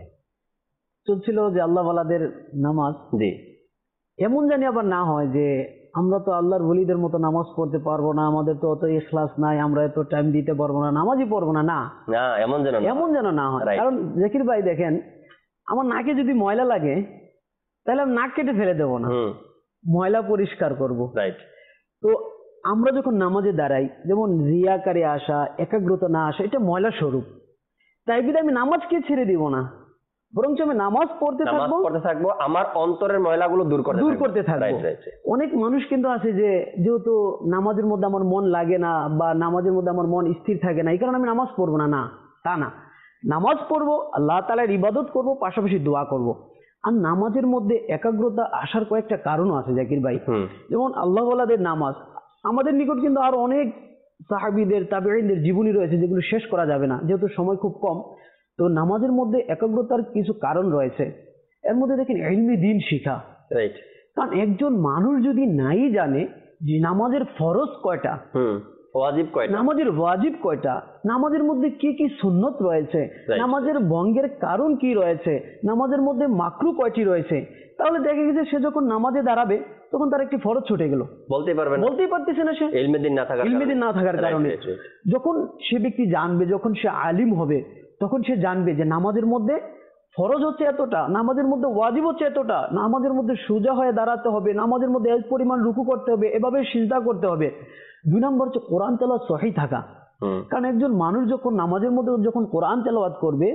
চলছিল যে আল্লাহ ওয়ালাদের নামাজ জি এমন জানি আবার না হয় যে আমরা তো আল্লাহর ওলিদের মতো নামাজ পড়তে পারবো না, আমাদের তো অত ইখলাস নাই, আমরা এত টাইম দিতে পারবো না, নামাজই পড়বো না, না না এমন যেন না। এমন যেন না হয়। Right. কারণ জাকির ভাই দেখেন, আমার নাকে যদি ময়লা লাগে তাহলে আমি নাক কেটে ফেলে দেবো না, হুম, ময়লা পরিষ্কার করব। রাইট। তো আমরা যখন নামাজে দাঁড়াই, যেমন রিয়াকারে আসা, একাগ্রতা না আসা, এটা ময়লা স্বরূপ। তাই বিধায় আমি নামাজকে ছেড়ে দিব না, বরঞ্চ আমি নামাজ পড়তে নামাজ থাকবো, পড়তে থাকবো, আমার অন্তরের ময়লাগুলো দূর করতে দূর থাকবো। করতে থাকবো। Right, right, right. অনেক মানুষ কিন্তু আছে যে যেহেতু নামাজের মধ্যে আমার মন লাগে না বা নামাজের মধ্যে আমার মন স্থির থাকে না, এই কারণে আমি নামাজ পড়বো না, না তা না। নামাজ পড়বো, আল্লাহ তাআলার ইবাদত করব, পাশাপাশি দোয়া করব। আর নামাজের মধ্যে একাগ্রতা আসার কয়েকটা কারণও আছে জাকির ভাই। হুম, যেমন আল্লাহ ওয়ালাদের নামাজ, আমাদের নিকট কিন্তু আরো অনেক সাহাবীদের তাবেঈনদের জীবনী রয়েছে যেগুলো শেষ করা যাবে না যেহেতু সময় খুব কম। তো নামাজের মধ্যে একাগ্রতার কিছু কারণ রয়েছে। এর মধ্যে দেখেন ইলমি দ্বীন শিখা, রাইট। কারণ একজন মানুষ যদি নাই জানে যে নামাজের ফরজ কয়টা, হুম ওয়াজিব কয়টা, নামাজের ওয়াজিব কয়টা, নামাজের মধ্যে কি কি সুন্নত রয়েছে, নামাজের ভঙ্গের কারণ কি রয়েছে, নামাজের মধ্যে মাকরু কয়টি রয়েছে, তাহলে দেখা গেছে সে যখন নামাজে দাঁড়াবে তখন তার একটি ফরজ ছুটে গেল, বলতেই পারবে না, বলতেই পারতেছে না সে ইলমে দ্বীন না থাকার ইলমে দ্বীন না থাকার কারণে। যখন সে ব্যক্তি জানবে, যখন সে আলিম হবে, তখন সে জানবে যে নামাজের মধ্যে ফরজ হচ্ছে এতটা, নামাজের মধ্যে ওয়াজিব হচ্ছে এতটা, নামাজের মধ্যে সোজা হয়ে দাঁড়াতে হবে, নামাজের মধ্যে এক পরিমাণ রুকু করতে হবে, এভাবে সিজদা করতে হবে। দুই নম্বর হচ্ছে কোরআন তেলাওয়াত সহিহ থাকা। কারণ একজন মানুষ যখন নামাজের মধ্যে যখন কোরআন তেলাওয়াত করবে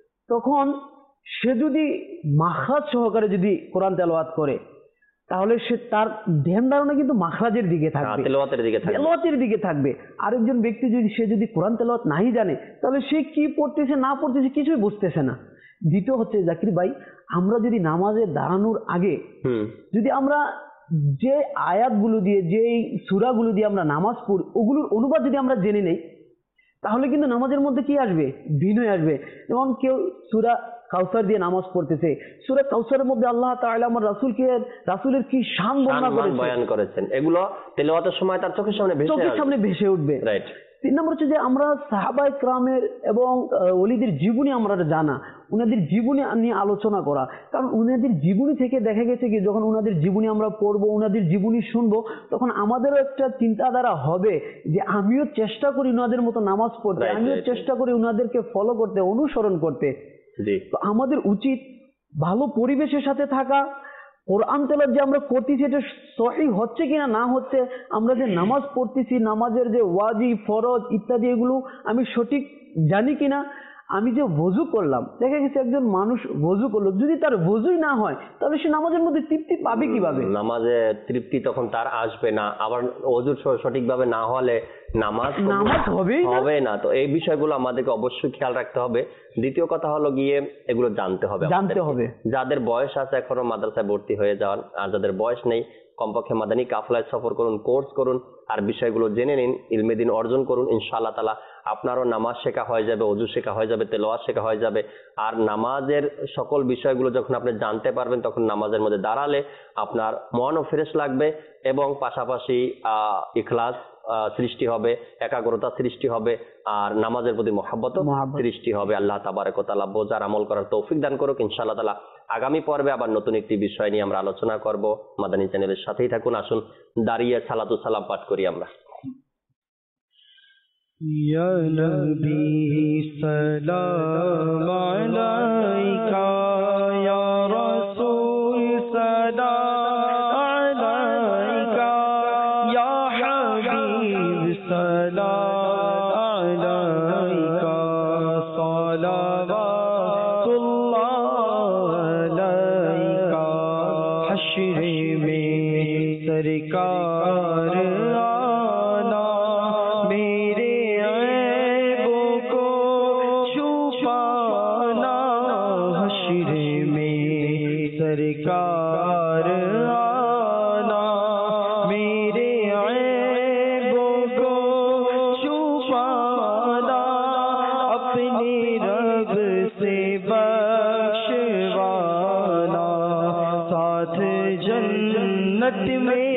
তখন সে যদি মাখরাজ সহকারে যদি কোরআন তেলাওয়াত করে তাহলে সে তার ধ্যান ধারণা কিন্তু মাখরাজের দিকে থাকবে, তেলাওয়াতের দিকে থাকবে, তেলাওয়াতের দিকে থাকবে। আরেকজন ব্যক্তি যদি সে যদি কোরআন তেলাওয়াত নাই জানে তাহলে সে কি পড়তেছে না পড়তেছে কিছুই বুঝতেছে না। দ্বিতীয় হচ্ছে জাকির ভাই, আমরা যদি নামাজে দাঁড়ানোর আগে যদি আমরা যে আয়াতগুলো দিয়ে যে সূরাগুলো দিয়ে আমরা নামাজ পড়ি ওগুলোর অনুবাদ যদি আমরা জেনে নেই তাহলে কিন্তু নামাজের মধ্যে কি আসবে, বিনয় আসবে। যেমন কেউ সূরা কাউসার দিয়ে নামাজ পড়তেছে, সূরা কাউসারের মধ্যে আল্লাহ তাআলা আমার রাসূলকে রাসূলের কি শান বর্ণনা করেছেন, বয়ান করেছেন, এগুলো তেলাওয়াতের সময় তার চোখের সামনে ভেসে চোখের সামনে ভেসে উঠবে। রাইট। তিন নম্বর হচ্ছে যে আমরা সাহাবায়ে কেরামের এবং ওলিদের জীবনী আমরা জানা, উনাদের জীবনী নিয়ে আলোচনা করা। কারণ উনাদের জীবনী থেকে দেখা গেছে কি যখন উনাদের জীবনী আমরা পড়বো, উনাদের জীবনী শুনবো, তখন আমাদেরও একটা চিন্তাধারা হবে যে আমিও চেষ্টা করি উনাদের মতো নামাজ পড়তে, আমিও চেষ্টা করি উনাদেরকে ফলো করতে, অনুসরণ করতে। তো আমাদের উচিত ভালো পরিবেশের সাথে থাকা, কোরআন তেলাওয়াত যে আমরা করতেছি এটা সহিহ হচ্ছে কিনা না হচ্ছে, আমরা যে নামাজ পড়তেছি নামাজের যে ওয়াজিব ফরজ ইত্যাদি এগুলো আমি সঠিক জানি কিনা, আমি যে ওযু করলাম, দেখা গেছে একজন মানুষ ওযু করলো, যদি তার ওযুই না হয় তাহলে সে নামাজের মধ্যে তৃপ্তি পাবে কিভাবে? নামাজে তৃপ্তি তখন তার আসবে না, আবার ওযু সঠিকভাবে না হলে নামাজ নামাজ হবেই হবে না। তো এই বিষয়গুলো আমাদেরকে অবশ্যই খেয়াল রাখতে হবে। দ্বিতীয় কথা হলো গিয়ে এগুলো জানতে হবে, জানতে হবে। যাদের বয়স আছে এখনো মাদ্রাসায় ভর্তি হয়ে যান, আর যাদের বয়স নেই কমপক্ষে মাদানী কাফলায় সফর করুন, কোর্স করুন, আর বিষয়গুলো জেনে নিন, ইলমে দ্বীন অর্জন করুন। ইনশাআল্লাহ তাআলা আপনারও নামাজ শেখা হয়ে যাবে, ওযু শেখা হয়ে যাবে, তেলাওয়াত শেখা হয়ে যাবে। আর নামাজের সকল বিষয়গুলো যখন আপনি জানতে পারবেন তখন নামাজের মধ্যে দাঁড়ালে আপনার মনও ফ্রেশ লাগবে এবং পাশাপাশি আহ ইখলাস সৃষ্টি হবে, একাগ্রতা সৃষ্টি হবে, আর নামাজের প্রতি মহব্বত সৃষ্টি হবে। আল্লাহ তাবারক ওয়া তাআলা বোঝার আমল করার তৌফিক দান করুক। ইনশাআল্লাহ তাআলা আগামী পর্বে আবার নতুন একটি বিষয় নিয়ে আমরা আলোচনা করব। মাদানী চ্যানেলের সাথেই থাকুন। আসুন দাঁড়িয়ে সালাতু সালাম পাঠ করি আমরা। ইয়া নবী সালাম আলাইকা, ইয়া রাসূল সালাম আলাইকা, ইয়া হাবিব সালাম আলাইকা, সালাওয়াতুল্লাহ আলাইকা। হশরে মে সরকার আনা, মেরে ऐबों को छुपाना। हश्र में सरकार आना, मेरे ऐबों को छुपाना। अपने रब से बख्शवाना, साथ जन्नत में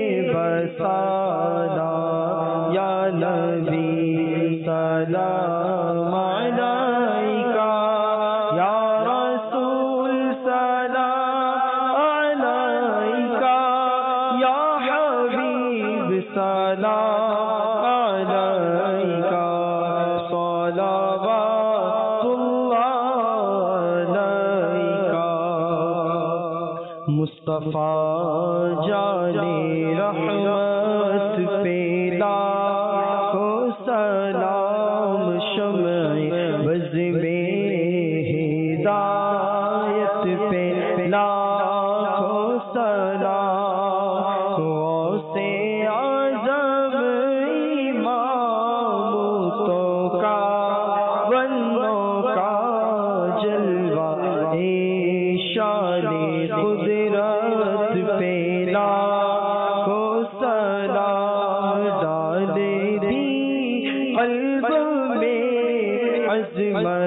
बसाना। या नबी सलाम अलैका, या रसूल सलाम अलैका, या हबीब सलाम अलैका, सलावतुल्लाह अलैका। मुस्तफा जाने रहमत पे लाखों सलाम, शम्ए बज़ में हिदायत पे लाखों सलाम। गौसे आज़म इमामतों का बन्नों का जलवा, शान कुदरत पे लाखों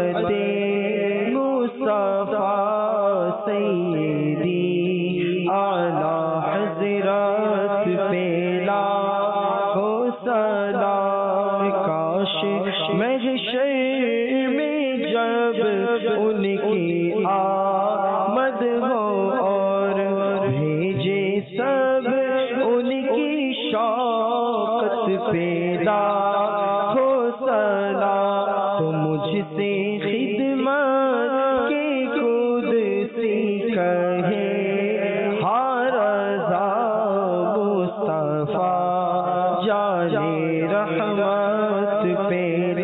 उम्मते मुस्तफा सैयदी आला हजरत पे लाखो सलाम। काश महशर में जब उनकी आमद हो और भेजे सब उनकी शौकत पे लाखो सलाम। तो मुझसे खिदमत के खुद सी कहे हारज़ा मुस्तफा जाने रहमत पे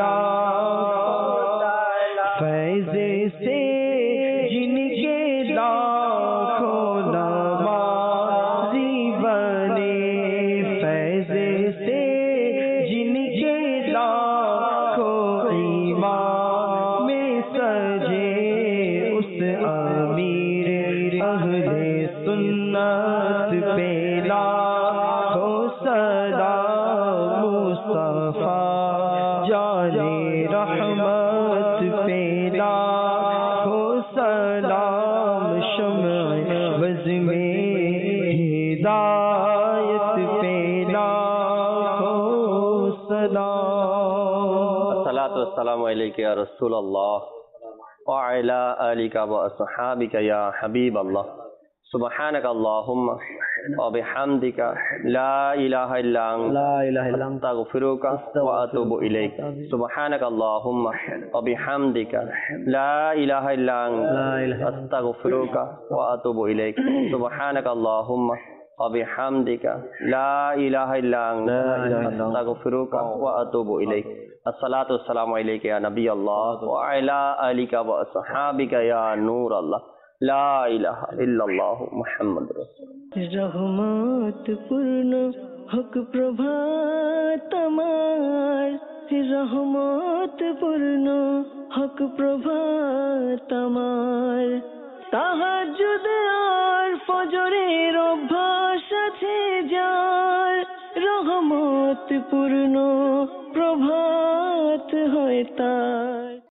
फैज़ से जिनके लाखों नवाज़ी बने। फैज़ से जिनके लाखों ईमान में सजे उस अमीर अहले सुन्नत पे लाखों सलाम। मुस्तफा जाने रहमत पे लाखों सलाम। शम्अ बज़ में हिदायत पे लाखों सलाम। अस्सलातु वस्सलामु अलैका या रसूल अल्लाह व अला आलिका व अस्हाबिका या हबीब अल्लाह। सुब्हानक अल्लाहुम्मा व बिहम्दिका ला इलाहा इल्ला ला इलाहा इल्ला अंता अस्तगफिरुका व अतूबु इलैक। सुब्हानक अल्लाहुम्मा व बिहम्दिका ला इलाहा इल्ला अंता अस्तगफिरुका व अतूबु इलैक। सुब्हानक अल्लाहुम्मा व बिहम्दिका ला इलाहा इल्ला अंता अस्तगफिरुका व अतूबु इलैक। अस्सलातु वस्सलामु अलैका या नबी अल्लाह व अला आलिका व अस्हाबिका या नूर अल्लाह। ला इलाहा इल्लल्लाह मुहम्मद रसूलुल्लाह। रहमत पूर्ण हक प्रभात আমার, रहमत पूर्ण हक प्रभात আমার। তাহাজ্জুদ আর ফজরের অভ্যাস আছে যার, রহমত পূর্ণ প্রভাত হয় তার।